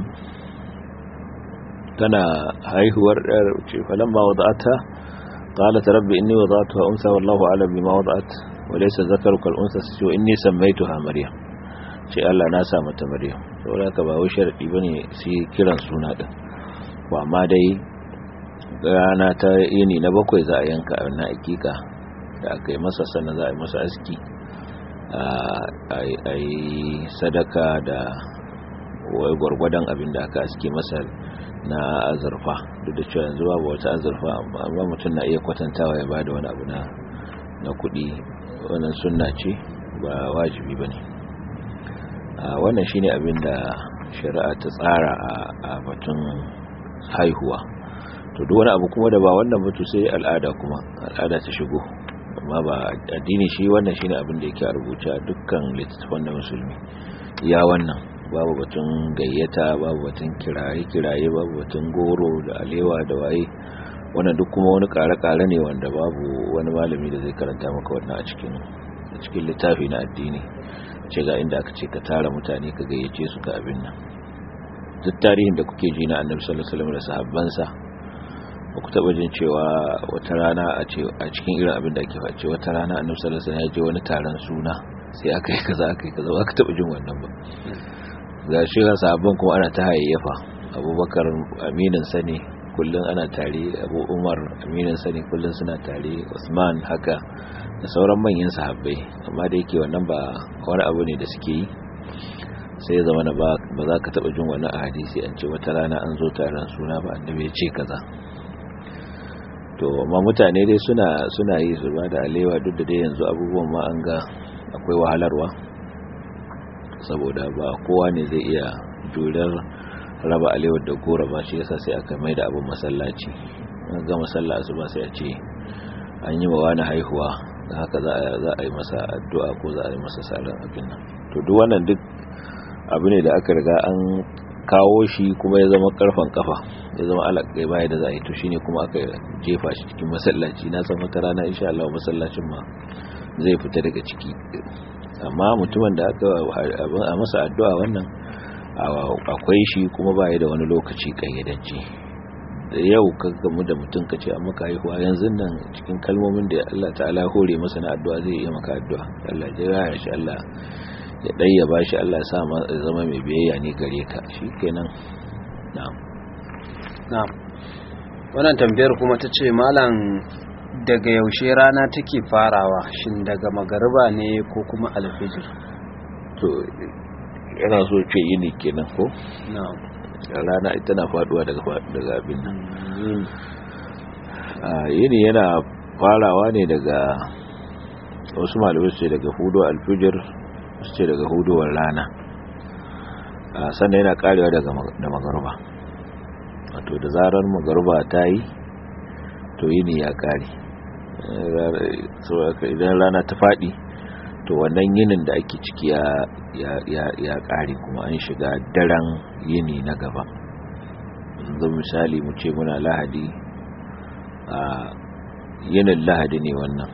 tana haihuwar ɗar ce falamma wada'ata qalat rabbi inni wada'tuha unsa wallahu a'lam bima wada'at wa laysa dhakaru kal unsa wa inni sammaytuha Maryam ce Allah na sa mata Maryam saboda haka ba wai sharadi bane sai kiran suna din ko amma dai rana ta yini na 7 za a yanka wannan hakika da aka yi masa sannan za a yi masa aski a yi sadaka da wai gwargwadon abin da aka aski masa na azurfa duk da cewa yanzu babu wata azurfa amma mutum na iya kwatantawa ya bada wani abu na kudi wannan sunna ce ba wajibi bane wannan shine abin da shari'a ta tsara a batun haihuwa to duk wani abu kuma da ba wannan mutu sai al'ada ta shigo amma ba addini shi wannan shine abin da yake a rubuta dukkan littattafan na musulmi ya wannan babu batun gayyata babu batun kiraye babu batun goro da alewa da waye wannan duk kuma wani kare-kare ne wanda babu wani malami da zai karanta maka wannan a cikin littafi na addini ce ga inda aka ce ka tara mutane ka gayyace su ka abin nan duk tarihin da kuke ji na annabi sallallahu alaihi wasallam da sahabbansa ba ku taba jin cewa wata rana a cikin irin abin da ake face wata rana annabi sallallahu alaihi wasallam ya je wani taron suna sai aka yi kaza ba ka taba jin wannan ba ga shi ga sahabban kuma ana ta hayayyafa abubakar aminin sani kullun ana tare abu umar aminin sani kullun suna tare usman haka da sauran manyan sahabbai amma da yake wannan ba wani abu ne da suke yi sai ya zama ba za ka taba jin wani hadisi an ce wata rana an zo taron suna ba annabi ya ce kaza to amma mutane dai suna yi su ba da alewa duk da dai yanzu abubuwan ma an ga akwai wahalarwa saboda ba kowa ne zai iya jurar raba alewar da gora ba shi yasa sai aka mai da abin masallaci an ga masallaci ba sai a ce an yi wa wani haihuwa haka za a yi masa addu'a ko za a yi masa salon abin nan to duk wannan duk abu ne da aka riga an kawo shi kuma ya zama karfan kafa ya zama alaƙai baya da za a yi to shine kuma aka jefa shi cikin masallaci na san wata rana insha Allah masallacin ma zai fita daga ciki amma mutumin da aka a masa addu'a wannan akwai shi kuma baya da wani lokaci kayyadance yau ka gamu da mutum ka ce an maka haihuwa yanzu nan cikin kalmomin da Allah ta'ala hore masa na addu'a zai iya maka addu'a Allah ya raya shi Allah ya ɗaya ba shi Allah ya sa zama mai biyayya ne gare ka shi kenan na'am wannan tambayar kuma ta ce malam daga yaushe rana take farawa shin daga magariba ne ko kuma alfijir to yana so ce yini kenan ko na'am rana ita na faduwa daga abin nan yini yana farawa ne daga wasu malamai ce daga hudu alfijir su ce daga huduwar rana sannan yana karewa da magaruba wato da zarar magaruba ta yi to yini ya kare idan rana ta fadi to wannan yinin da ake ciki ya kare kuma an shiga daren yini na gaba yanzu misali mu ce muna lahadi yinin lahadi ne wannan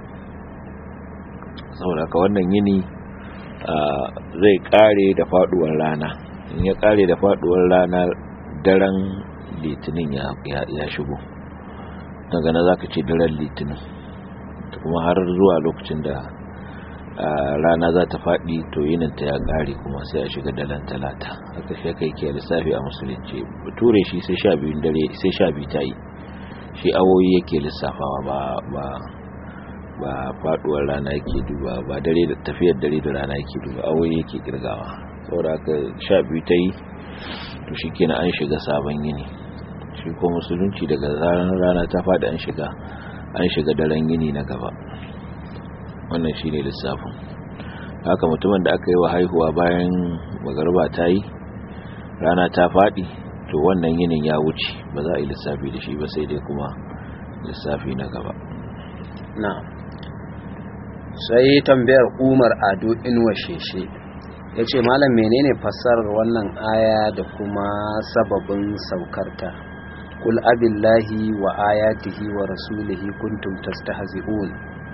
saboda ka wannan yini zai kare da faduwar rana in ya kare da faduwar rana daren litinin ya shigo daga na zaka ce daren litinin kuma har zuwa lokacin da rana za ta faɗi to yininta ya kare kuma sai a shiga daren talata haka shi kai ke lissafi a musulunci bature shi sai 12 dare sai 12 ta yi shi awoyi yake lissafawa ba faduwar rana yake duba ba dare da tafiyar dare da rana yake duba awoyi yake kirgawa saboda haka 12 ta yi to shikenan an shiga sabon yini shi ko musulunci daga rana ta fada an shiga daren yini na gaba wannan shine lissafin haka mutumin da aka yi wa haihuwa bayan magariba ta yi rana ta fadi to wannan yinin ya wuce ba za a yi lissafi da shi ba sai dai kuma lissafi na gaba na sai tambayar Umar Ado Inuwa Sheshe ya ce malam menene fassarar wannan aya da kuma sababin saukarta kul abillahi wa ayatihi wa rasulihi kuntum tastahzi'un.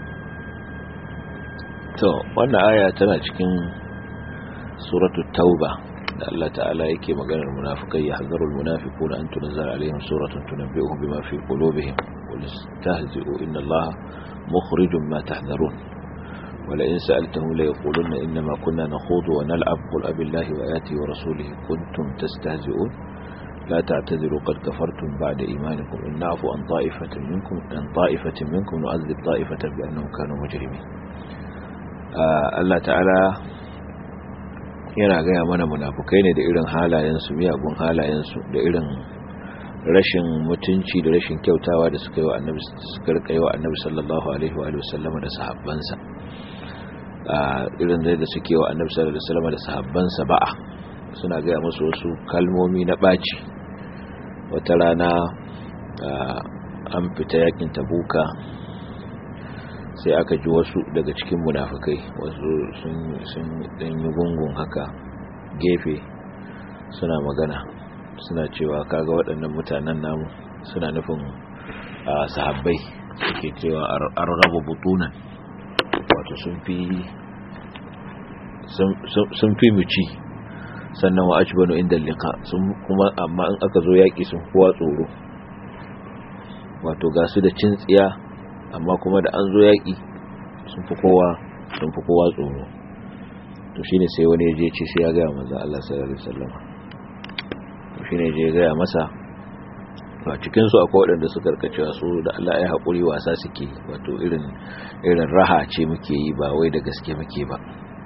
to wannan aya tana cikin suratul tauba da Allah ta'ala yake maganar munafikai ya hazarul munafiquna an tunzala alaihim suratun tunabbi'uhum bima fi qulubihim qul istahzi'u inna Allaha mukhrijum ma tahdharun wa la in sa'altahum la yaquluna inna ma kunna nakhudu wa nal'ab qul abillahi wa ayatihi wa rasulihi kuntum tastahzi'un la ta'tadiru qad kafartum ba'da imanikum in na'fu an ta'ifatin minkum nu'adhib ta'ifatan bi annahum kanu mujrimin. Allah ta'ala yana gaya mana munafukai ne da irin halayensu miyagun halayensu da irin rashin mutunci da rashin kyautawa da suka yi wa annabi sallallahu alaihi wa sallama da sahabbansa irin da suke wa annabi sallallahu alaihi wa sallama da sahabbansa ba'a suna gaya musu wasu kalmomi na ɓaci. Wata rana an fita yakin Tabuka sai aka ji wasu daga cikin munafikai wasu sun dan yi gungun haka gefe suna magana suna cewa kaga waɗannan mutanen namu suna nufin sahabbai suke cewa arrabu butunan wato sun fi mu ci sannan wa ajbanu inda liqa sun kuma amma in aka zo yaki sun kowa tsoro wato ga su da cin tsiya amma kuma da an zo yaƙi sun fi kowa tsoro to shine sai wani ya je ce sai ya gaya manzo Allah sallallahu alaihi wasallam to shine je ya gaya masa a cikin su akwai waɗanda suka karkacewa su da Allah ya haƙuri wasa suke wato irin raha ce muke yi ba wai da gaske muke ba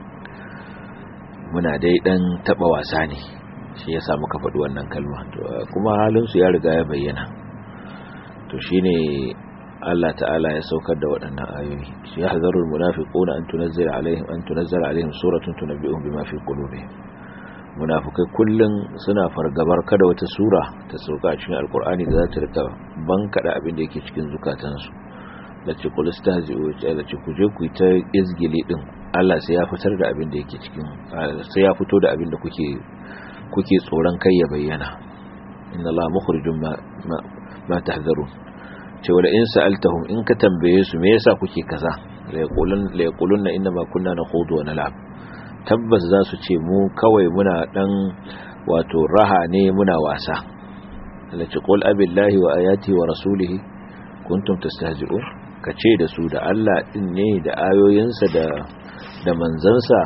muna dai dan taba wasa ne shi yasa muka faɗi wannan kalma to kuma halin su ya riga ya bayyana to shine Allah ta'ala ya saukar da waɗannan ayoyi shi ya hazarul munafiquna an tunazzala alaihim suratun tunabbi'uhum bima fi qulubihim. Munafikai kullun suna fargabar kada wata sura ta sauka a cikin alqur'ani da za ta rika bankada abin da yake cikin zukatansu da ce qul istahzi'u da ce ku je ku yi ta izgili din Allah sai ya fitar da abin da yake cikin sai ya fito da abin da kuke tsoron kai ya bayyana. Inna Allah mukhrijum ma tahzarun. ce wala in sa'altahum in ka tambaye su me yasa kuke kaza la yaquluna inna ma kunna nakhudu wa nal'ab tabbas za su ce mu kawai muna dan wato raha ne muna wasa. Allah ce qul abillahi wa ayati wa rasulihi kuntum tastahzi'un kace da su da Allah din ne da ayoyinsa da manzansa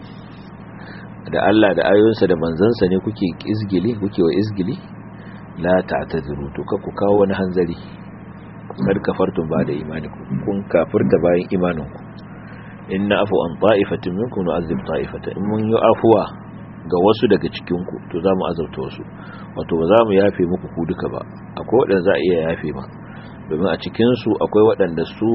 da Allah da ayoyinsa da manzansa ne kuke izgili kuke wa izgili la ta'tadiru to ka ku kawo wani hanzari kar kafartum ba da imanikum kun kafirta bayan imaninku inna afu an ta'ifatin minkum nu'azzib ta'ifatan in mun yi afuwa ga wasu daga cikin ku to zamu azabta wasu wato ba za mu yafe muku ku duka ba akwai wadanda za a iya yafe ma domin a cikin su akwai wadanda su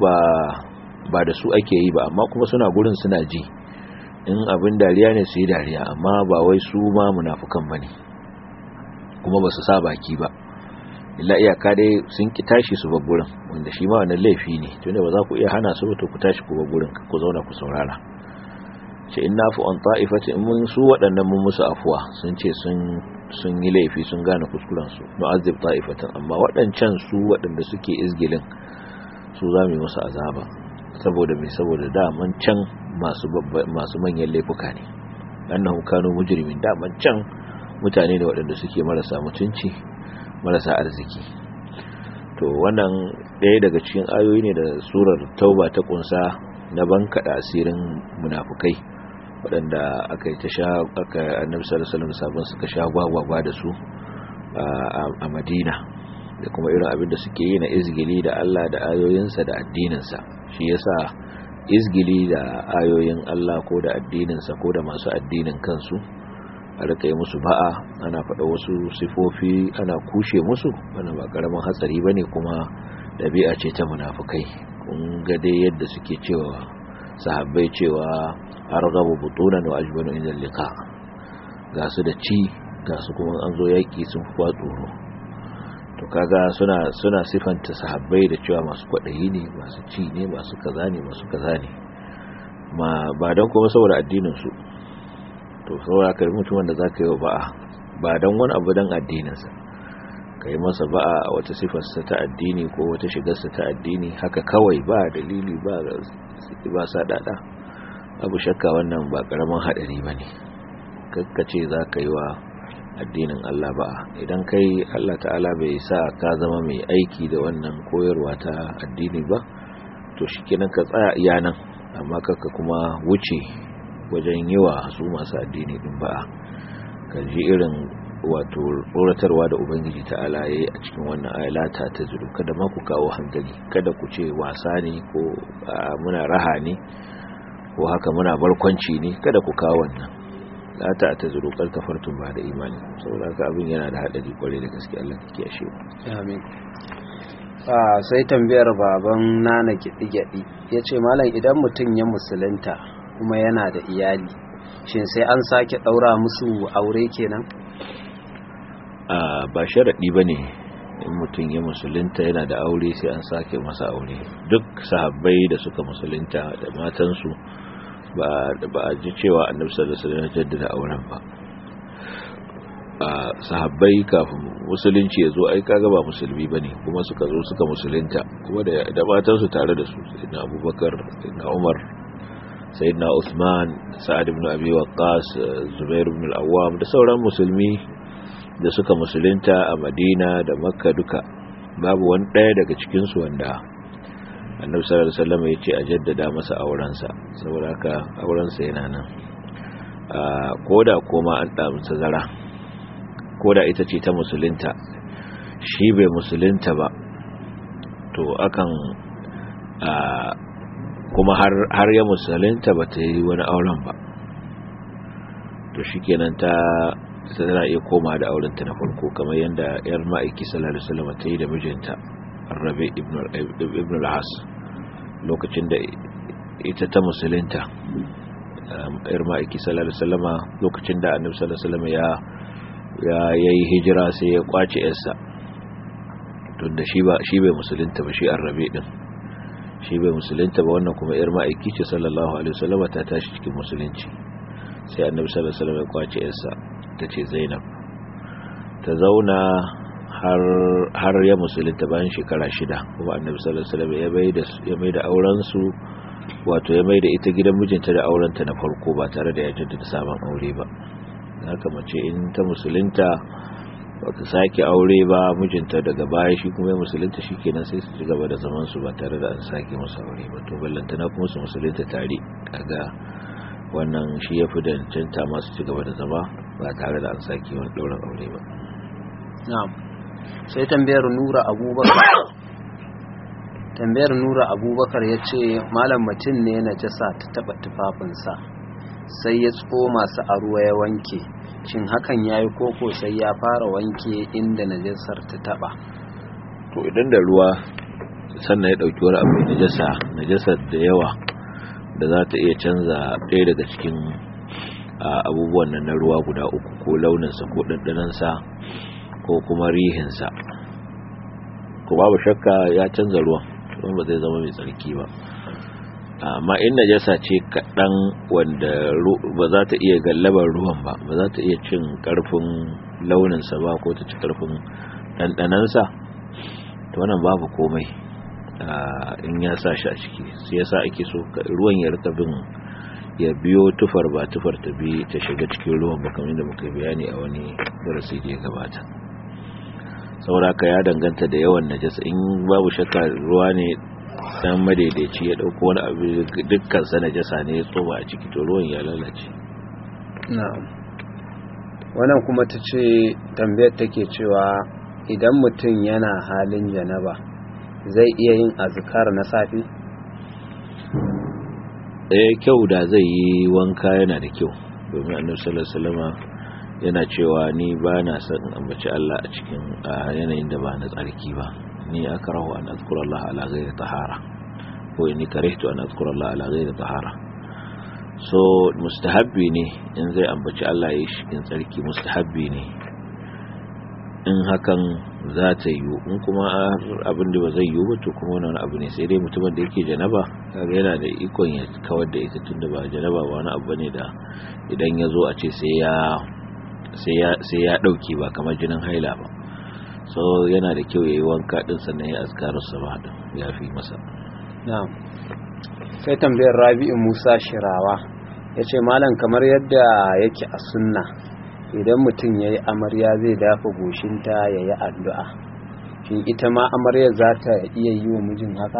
ba da su ake yi ba amma kuma suna gurin suna ji in abin dariya ne su yi dariya amma ba wai su ma munafukan bane kuma ba su sa baki ba illa iyaka dai sun ki tashi su babburin wanda shi ma wannan laifi ne tunda ba za ku iya hana su to ku tashi ku babburin ku zauna ku saurara ce inna fu an ta'ifati in mun su waɗannan mun musu afuwa sun ce sun yi laifi sun gane kuskuren su nu'azzib ta'ifatan amma waɗancan su waɗanda suke izgilin su za mu musu azaba saboda da man can masu manyan laifuka ne annahum kanu mujrimin da man can mutane ne waɗanda suke marasa mutunci marasa arziki. To wannan ɗaya daga cikin ayoyi ne da surar tauba ta kunsa na bankaɗa asirin munafukai waɗanda aka yi ta sha aka annabi sallallahu alaihi wasallam sabon suka sha gwagwagwa da su a Madina da kuma irin abin da suke yi na izgili da Allah da ayoyinsa da addininsa. Shi yasa izgili da ayoyin Allah ko da addininsa ko da masu addinin kansu a rika yi musu ba'a, ana faɗa wasu sifofi ana kushe musu, wannan ba karamin hatsari bane, kuma ɗabi'a ce ta munafukai. kun ga dai yadda suke cewa sahabbai cewa arghabu butunan wa ajbanu inda liqa, ga su da ci ga su kuma an zo yaki sun fi tsoro. To kaga suna sifanta sahabbai da cewa masu kwadayi ne, masu ci ne, masu kaza ne, masu kaza ne, ba dan kuma saboda addinin su. To saboda kai mutum wanda zaka yi wa ba'a ba dan wani abu, dan addinin sa kai masa ba'a a wata sifar sa ta addini ko wata shigar sa ta addini haka kawai ba dalili ba sadada, abu shakka wannan ba karaman hadari bane. Kakkace zaka yi wa addinin Allah ba, idan kai Allah ta'ala bai sa ka zama mai aiki da wannan koyarwa ta addini ba, to shikenan ka tsaya iya nan, amma kaka kuma wuce wajen yiwa su masu addini din ba. Ka ji irin wato tsoratarwa da Ubangiji ta'ala yayi a cikin wannan ayata ta zuru, kada ma ku kawo hankali, kada ku ce wasa ne ko muna raha ne ko haka muna barkwanci ne, kada ku kawo wannan. la ta zuru kal kafartum ba da imani, saboda haka abin yana da hadari kwarai da gaske. Allah ya kiyashe mu. Amin. Sai tambayar baban Nana Gidi yace malam, idan mutum ya musulunta kuma yana da iyali, shin sai an sake daura musu aure kenan? Ba sharadi bane in mutum ya musulunta yana da aure sai an sake masa aure. Duk sahabbai da suka musulunta da matansu ba a ji cewa annabi sallallahu alaihi wasallam ya jaddada auren ba. Sahabbai kafin musulunci ya zo ai kaga ba musulmi bane, kuma suka zo suka musulunta kuma da matansu tare da su, sayyidina Abubakar, sayyidina Umar, sayyidina Uthman, Sa'ad ibn Abi Waqqas, Zubair ibn al-Awwam da sauran musulmi da suka musulunta a Madina da Makka duka. Babu wani daya daga cikin su wanda annabi sallallahu alaihi wasallam ya ce a jaddada masa aurensa, saboda haka aurensa yana nan. Koda kuma an da masa zara, koda ita ce ta musulunta shi bai musulunta ba, to akan kuma har ya musulunta ba ta yi wani auren ba, to shikenan tana iya koma da aurenta na farko, kamar yadda yar ma'aiki sallallahu alaihi wasallam ta yi da mijinta Rabi ibn al-As lokacin da ita ta musulunta. Yar ma'aiki sallallahu alaihi wasallam lokacin da annabi sallallahu alaihi wasallam ya yi hijira sai ya kwace yarsa, tunda shi bai musulunta ba, shi Rabi din shi bai musulunta ba, wannan kuma yar ma'aiki ce sallallahu alaihi wasallam ta tashi cikin musulunci. Sai annabi sallallahu alaihi wasallam ya kwace yarsa, tace Zainab, ta zauna har ya musulunta bayan shekara 6, kuma annabi sallallahu alaihi wasallam ya mai da auren su, wato ya mai da ita gidan mijinta da aurenta na farko ba tare da ya jaddada sabon aure ba. Haka mace in ta musulunta ba ta sake aure ba, mijinta daga baya shi kuma ya musulunta, shikenan sai su ci gaba da zaman su ba tare da an sake musu aure ba. To ballantana kuma su musulunta tare, kaga wannan shi yafi da cancanta masu ci gaba da zama ba tare da an sake wani ɗaurin aure ba. Na'am. Sai tambayar Nura Abubakar ya ce malam mutum ne najasa ta taba tufafinsa sai ya tsoma su a ruwa ya wanke, shin hakan yayi koko sai ya fara wanke inda najasar ta taba? To idan da ruwa sannan ya dauki wani abu najasar da yawa da za ta iya canza ɗaya daga cikin abubuwan nan na ruwa guda uku, ko launinsa ko ɗanɗanansa ko kuma rihinsa, ko babu shakka ya canza ruwan ba zai zama mai tsarki ba. Amma in najasa ce kaɗan wanda ba za ta iya gallabar ruwan ba za ta iya cin ƙarfin launinsa ba ko ta ci ƙarfin ɗanɗanansa, to wannan babu komai in ya sa shi a ciki. sai yasa ake so ruwan ya rika bin ya biyo tufar ba tufar ta shiga cikin ruwan ba, kamar yadda muka bayani a wani darasi da ya gabata. sauraka ya danganta da yawan najasa. In babu shakka ruwa ne dan madaidaici ya dauko wani abu dukkan sa najasa ne ya tsoma a ciki, to ruwan ya lalace. Na'am. Wannan kuma tace tambayar take cewa idan mutum yana halin janaba zai iya yin azkar na safi? Kyau da zai yi wanka yana da kyau, domin annabi sallallahu alaihi wasallama yana cewa ni ba na son in ambaci Allah a cikin yanayin da ba na tsarki ba, ni akrahu an azkura Allah ala ghairi tahara, ko inni karihtu an azkura Allah ala ghairi tahara. So mustahabbi ne in zai ambaci Allah yayin cikin tsarki, mustahabbi ne in hakan za ta yi. In kuma abin da ba zai yi ba to kuma wani abu ne, sai dai mutumin da yake janaba kaga yana da ikon ya kawar da ita, tunda ba janaba ba wani abu ne da idan ya zo a ce sai ya dauke, ba kamar jinin haila ba. So yana da kyau yayi wanka din sannan ya azkarus sabah din, ya fi masa. Na'am. Sai tambayar Rabi'u Musa Shirawa yace malam, kamar yadda yake a sunna idan mutum yayi amarya zai dafa goshinta yayi addu'a, shin ita ma amarya za ta iya yi wa mijin haka?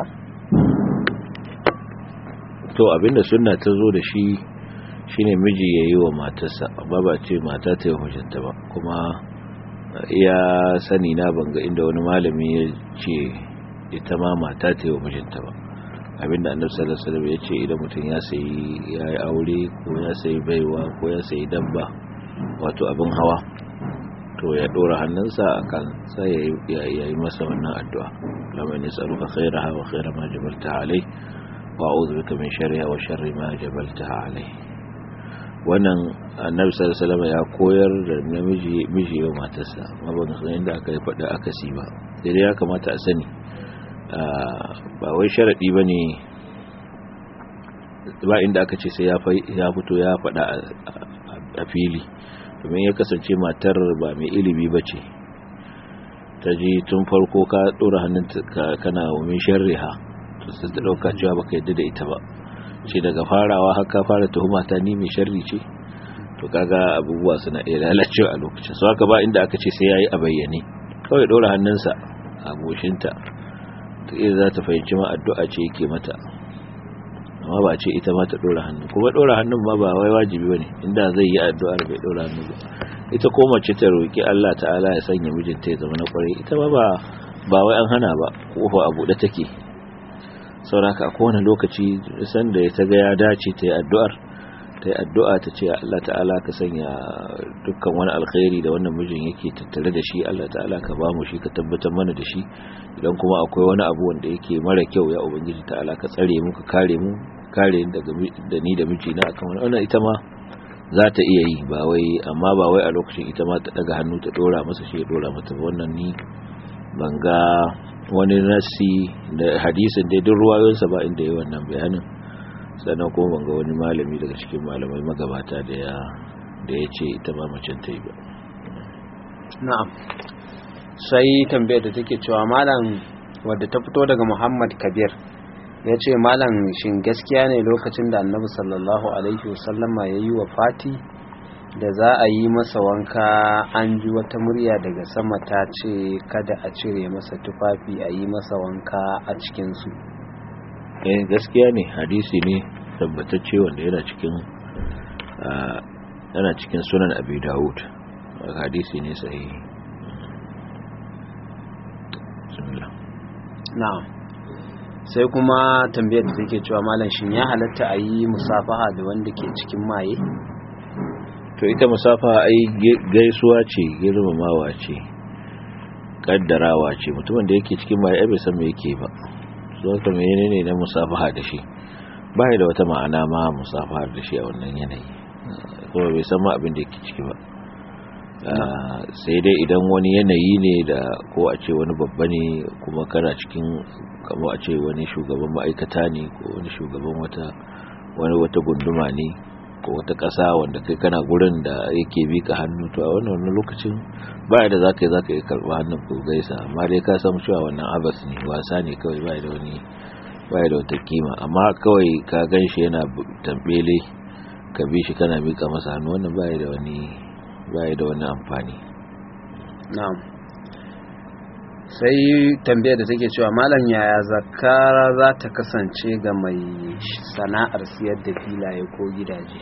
To abinda sunna ta zo da shi shine miji yayi wa matarsa, amma ba ce mata ta yi mijinta ba. Kuma iya sani na banga inda wani malami ya ce ita ma mata ta yi wa mijinta ba. Abinda annabi sallallahu alaihi wasallam ya ce idan mutum ya yi aure ko ya sayi baiwa ko ya sayi dabba, wato abin hawa, to ya dora hannunsa akan sai ya yi masa wannan addu'a. lamma nas'aluka khayraha wa khayra ma jabaltaha alayhi wa a'udhu bika min sharriha wa sharri ma jabaltaha alayhi. Wannan annabi sallallahu alaihi wasallam ya koyar da miji wa matarsa, amma ban san inda aka faɗa akasi ba. Sai dai ya kamata a sani ba wai sharadi bane, ba inda aka ce sai ya fito ya faɗa a fili, domin ya kasance matar ba mai ilimi bace, ta ji tun farko ka dora hannunta kana wa min sharriha, to sai ta dauka cewa baka yadda da ita ba, ce daga farawa har ka fara tuhuma ta ni mai sharri ce, to kaga abubuwa suna iya lalacewa a lokacin. So haka ba inda aka ce sai yayi a bayyane, kawai dora hannunsa a goshinta, to za ta fahimci ma addu'a ce yake mata, amma ba ce ita ma ta dora hannu. Kuma dora hannun ma ba wai wajibi bane, inda zai yi addu'ar bai dora hannu ba. Ita ko mace ta roki Allah ta'ala ya sanya mijinta ya zama na kwarai, ita ma ba wai an hana ba, kofa a bude take. Sauraka a kowane lokaci sanda ya ta ga ya dace ta yi addu'a ta ce Allah ta'ala ka sanya dukkan wani alkhairi da wannan mijin yake tattare da shi, Allah ta'ala ka ba mu shi, ka tabbatar mana da shi. Idan kuma akwai wani abu wanda yake mara kyau, ya ubangiji ta'ala ka tsare mu, ka kare mu, kare da ni da mijina akan wannan. Ita ma za ta iya yi, ba wai, amma ba wai a lokacin ita ma ta daga hannu ta dora masa shi ya dora mata. Wannan ni ban ga wani nasi da hadisin dai duk ruwayoyinsa ba inda yayi wannan bayanin, sannan kuma ban ga wani malami daga cikin malamai magabata da ya ce ita ma macen ta yi ba. Na'am. Sai tambayar da take cewa malam, wadda ta fito daga Muhammad Kabir, ya ce malam, shin gaskiya ne lokacin da annabi sallallahu alaihi wasallama ya yi wa fati da za a yi masa wanka an ji wata murya daga sama ta ce kada a cire masa tufafi, a yi masa wanka a cikinsu? Gaskiya ne, hadisi ne tabbatacce wanda yana cikin sunan Abi Dawud, hadisi ne sahihi. Na'am. Sai kuma tambayar da take cewa malam, shin ya halatta a yi musafaha da wanda ke cikin maye? To ita musafaha ai gaisuwa ce, girmamawa ce, kaddarawa ce. Mutumin da yake cikin maye bai san me yake ba, so haka menene na musafaha da shi? Ba da wata ma'ana ma musafaha da shi a wannan yanayi, kuma bai san ma abin da yake ciki ba. Sai dai idan wani yanayi ne da ko a ce wani babba ne, kuma kana cikin, kamar a ce wani shugaban ma'aikata ne, ko wani shugaban wata gunduma ne, ko wata ƙasa wanda kai kana gurin da yake bika hannu, to a wannan lokacin ba da za ka yi karɓa hannun ko gaisa. Amma dai ka samu cewa wannan abas ne, wasa ne kawai, ba da wata kima. Amma kawai ka gan shi yana tambele, ka bi shi kana mika masa hannu, wannan ba da wani amfani. Na'am. Sai tambayar da take cewa malam, yaya zakara za ta kasance ga mai sana'ar siyar da filaye ko gidaje?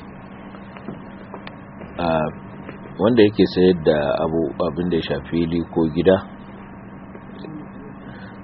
Wanda yake sayar da abin da ya shafi fili ko gida,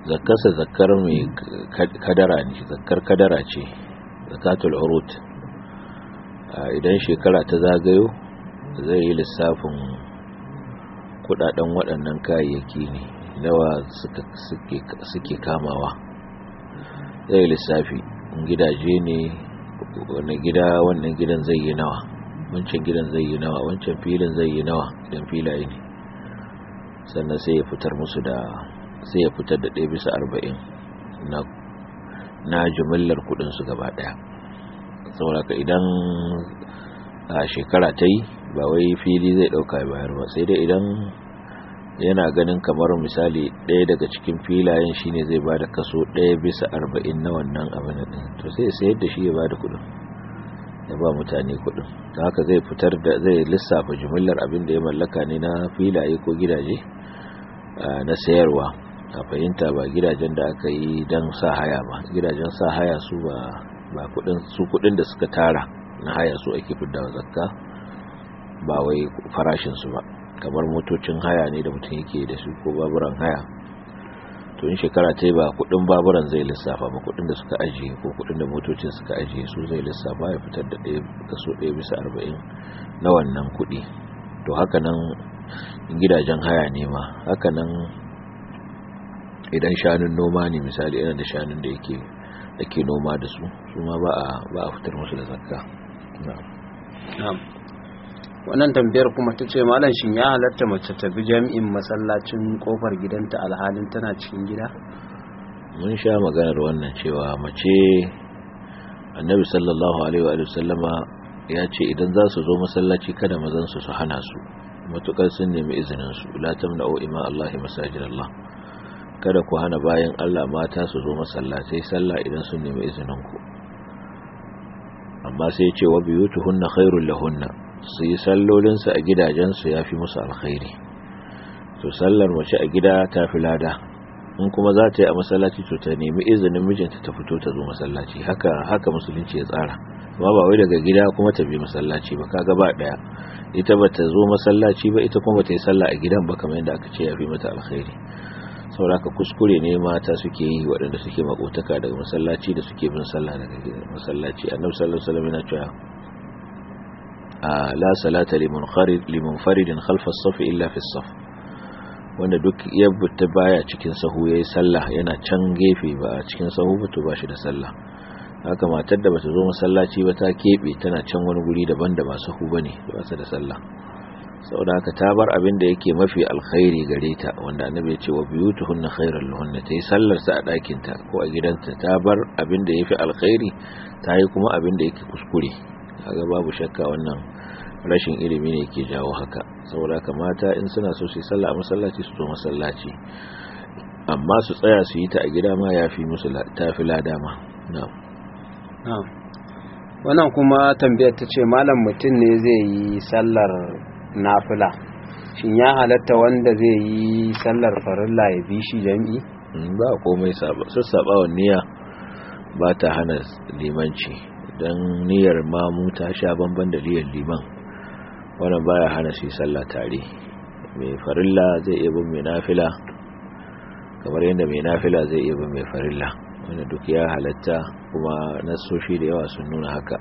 zakkarsa zakkar mai kadara ne, zakkar kadara ce, zakatul urut. Idan shekara ta zagayo zai yi lissafin kudaden waɗannan kayayyaki ne, nawa suke kamawa, zai lissafi gidaje ne, wannan gidan zai yi nawa, wancan gidan zai yi nawa, wancan filin zai yi nawa idan filaye ne, sannan sai ya fitar musu da sai ya fitar da 1/40 na jumlar kudin su gaba daya. saboda ka idan a shekara ta yi ba wai fili zai dauka bayar ba, sai dai idan yana ganin kamar misali ɗaya daga cikin filayen shine zai bada kaso 1/40 na wannan abin din, to sai ya sayar da shi ya bada kudin, ya ba mutane kudin. don haka zai fitar da zai lissafa jumlar abin da ya mallaka ne na filaye ko gidaje na sayarwa. a fahimta ba gidajen da aka yi don sa haya ba, gidajen sa haya su ba kudin da suka tara na haya su ake fidda zakka, ba wai farashin su ba. kamar motocin haya ne da mutum yake da su ko baburan haya, to in shekara ta yi ba kudin baburan zai lissafa ba, kudin da suka ajiye ko kudin da motocin suka ajiye su zai lissafa ya fitar da kaso 1/40 na wannan kudi. to haka nan gidajen haya ne ma, haka nan idan shanun noma ne misali, yana da shanun da yake noma da su ma ba a fitar musu da zakka. wannan tambayar kuma ta ce malam shin ya halatta mace ta bi jami'in masallacin kofar gidanta alhalin tana cikin gida? mun sha maganar wannan cewa mace, annabi sallallahu alaihi wa sallama ya ce idan za su zo masallaci kada mazan su hana su matukar sun nemi izinin su. la tamna'u ima Allah masajid Allah, kada ku hana bayan Allah mata su zo masallatai sallah idan sun nemi izinin ku. amma sai ya ce wa biyutuhunna khairul lahunna, su yi sallolinsu a gidajensu ya fi musu alkhairi. to sallar mace a gida ta fi lada, in kuma za ta yi a masallaci to ta nemi izinin mijinta ta fito ta zo masallaci. haka musulunci ya tsara, amma ba wai daga gida kuma ta bi masallaci ba, kaga ba daya, ita ba ta zo masallaci ba, ita kuma ta yi sallah a gidan ba, kamar yadda aka ce ya fi mata alkhairi. saboda kuskure ne mata suke yi waɗanda suke makotaka daga masallaci da suke bin sallah daga masallaci. annabi sallallahu alaihi wasallam yana cewa la salata liman faridin khalfa as-saf illa fi as-saf, wanda duk ya buta baya cikin sahu yayi sallah yana can gefe ba a cikin sahu ba, to bashi da sallah. haka matar da bata zo masallaci ba ta kebe tana can wani guri daban da ba sahu bane, ba ta da sallah. saboda haka ta bar abin da yake mafi alkhairi gare ta, wanda annabi ya ce wa biyutuhunna khairal lahunna, tayi sallar sa a ɗakin ta ko a gidanta, ta bar abin da yafi alkhairi, ta yi kuma abin da yake kuskure. kaga babu shakka wannan rashin ilimi ne yake jawo haka. saboda haka mata in suna so su yi sallah a masallaci su zo masallaci, amma su tsaya su yi ta a gida ma yafi musu, tafi lada ma. na'am. wannan kuma tambayar ta ce malam mutum ne zai yi sallar nafila, shin ya halatta wanda zai yi sallar farilla ya bi shi jami'i? ba komai, sassaɓawa niyya ba ta hana limanci, don niyyar mamu ta sha bamban da niyyar liman, wannan baya hana shi sallah tare. mai farilla zai iya bin mai nafila kamar yadda mai nafila zai iya bin mai farilla, wanda duk ya halatta, kuma nasoshi da yawa sun nuna haka.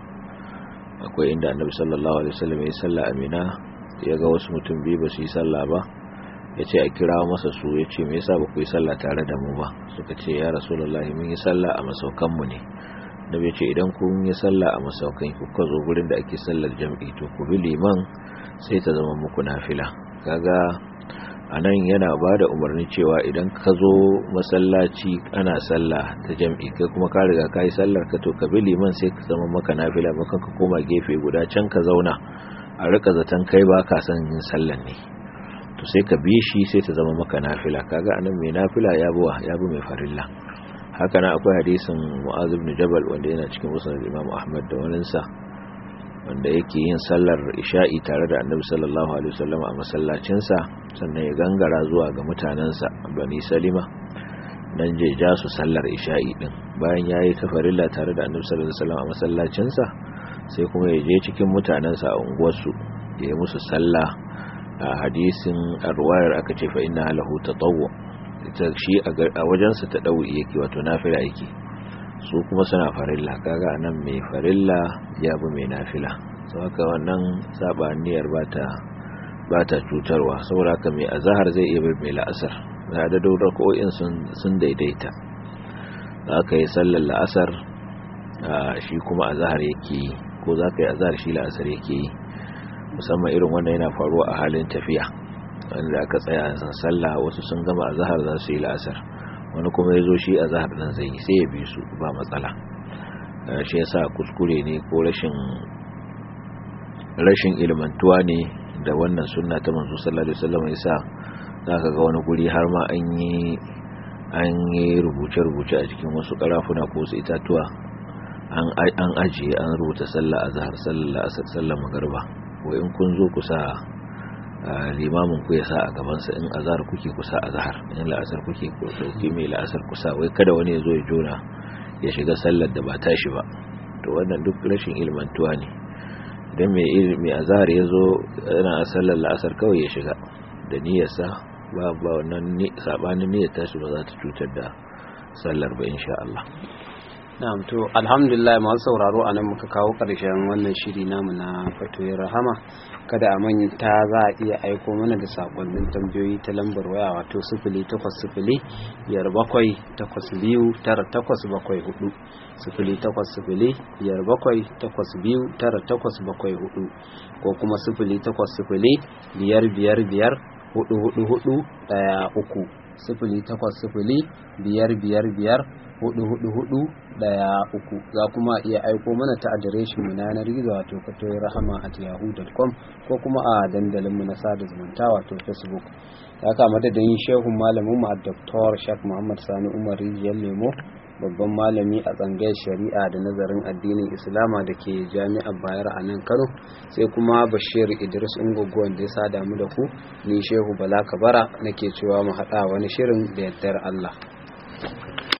akwai inda annabi sallallahu alaihi wasallam ya salla a Mina, ya ga wasu mutum biyu ba su yi sallah ba, ya ce a kira masa su, ya ce me yasa ba ku yi sallah tare da mu ba? suka ce ya rasulullahi mun yi sallah a masaukanmu ne. da bai ce idan kun yi sallah a masaukan kuka zo gurin da ake sallar jam'i to ku bi liman sai ta zama muku nafila. kaga anan yana bada umarni cewa idan ka zo masallaci ana sallah ta jam'i kai kuma ka riga ka yi sallar ka, to ka bi liman sai ka zama maka nafila, maka ka koma gefe guda can ka zauna a rika zaton kai ba ka san yin sallar ne, to sai ka bi shi sai ta zama maka nafila. kaga anan mai nafila ya bi mai farilla. haka nan akwai hadisin Mu'adh ibn Jabal wanda yana cikin musnad Imam Ahmad da waninsa, wanda yake yin sallar isha'i tare da Annabi sallallahu alaihi wasallam a masallacinsa, sannan ya gangara zuwa ga mutanansa Bani Salima, nan je ja su sallar isha'i din. bayan yayi tafarilla tare da Annabi sallallahu alaihi wasallam a masallacinsa, sai kuma ya je cikin mutanansa a unguwarsu ya yi musu sallah. a hadisin arwayar aka ce fa inna lahu tatawwu, shi a wajensa ta ɗau'i yake wato nafila yake, su kuma suna farilla. Kaga nan mai farilla ya bi mai nafila, sau haka wannan saɓaniyar ba ta cutarwa. saboda haka mai azahar zai iya bai mai la'asar, da adadin raka'o'in sun daidaita. za ka yi sallar la'asar shi kuma azahar yake yi, ko za ka yi azahar shi la'asar yake yi. musamman irin wannan yana faruwa a halin tafiya, wanda aka tsaya a san sallah, wasu sun gama azahar za su yi la'asar, wani kuma ya zo shi azahar ɗin zai yi, sai ya bi su ba matsala. shi yasa kuskure ne ko rashin ilmantuwa ne da wannan sunna ta manzo sallallahu alaihi wasallam. yasa zaka ga wani guri har ma an yi rubuce-rubuce a cikin wasu karafuna ko wasu itatuwa, an ajiye an rubuta sallah azhar, sallah asar, sallah magriba, ko in kun zo ku sa limamin ku ya sa a gaban sa, in azhar kuke ku sa azhar, in la'asar kuke ku dauki mai la'asar ku sa, wai kada wani ya zo ya jona ya shiga sallar da ba tashi ba. to wannan duk rashin ilmantuwa ne. idan mai azhar ya zo yana sallar la'asar kawai ya shiga da niyyarsa, ba wannan sabanin niyyar tashi ba za ta cutar da sallar ba insha Allah. na'am, to alhamdulillah masu sauraro anan muka kawo karshen wannan shiri namu na fatoyin rahama. kada a manta za a iya aiko mana da sakonnin tambayoyi ta lambar waya wato 08058299874 08058299874 ko kuma 08055544413 08055544413 za kuma iya aiko mana ta adireshin mu na yanar gizo wato fatoyirahama@yahoo.com ko kuma a dandalin mu na sada zumunta wato Facebook. ya kama da yin shehun malamin mu Dr. Sheikh Muhammad Sani Umar Rijiyar Lemo, babban malami a tsangayar shari'a da nazarin addinin Islama da ke jami'ar Bayero a nan Kano, sai kuma Bashir Idris Ungogo wanda ya sada mu da ku. ni Shehu Bala Kabara nake cewa mu haɗa wani shirin da yardar Allah.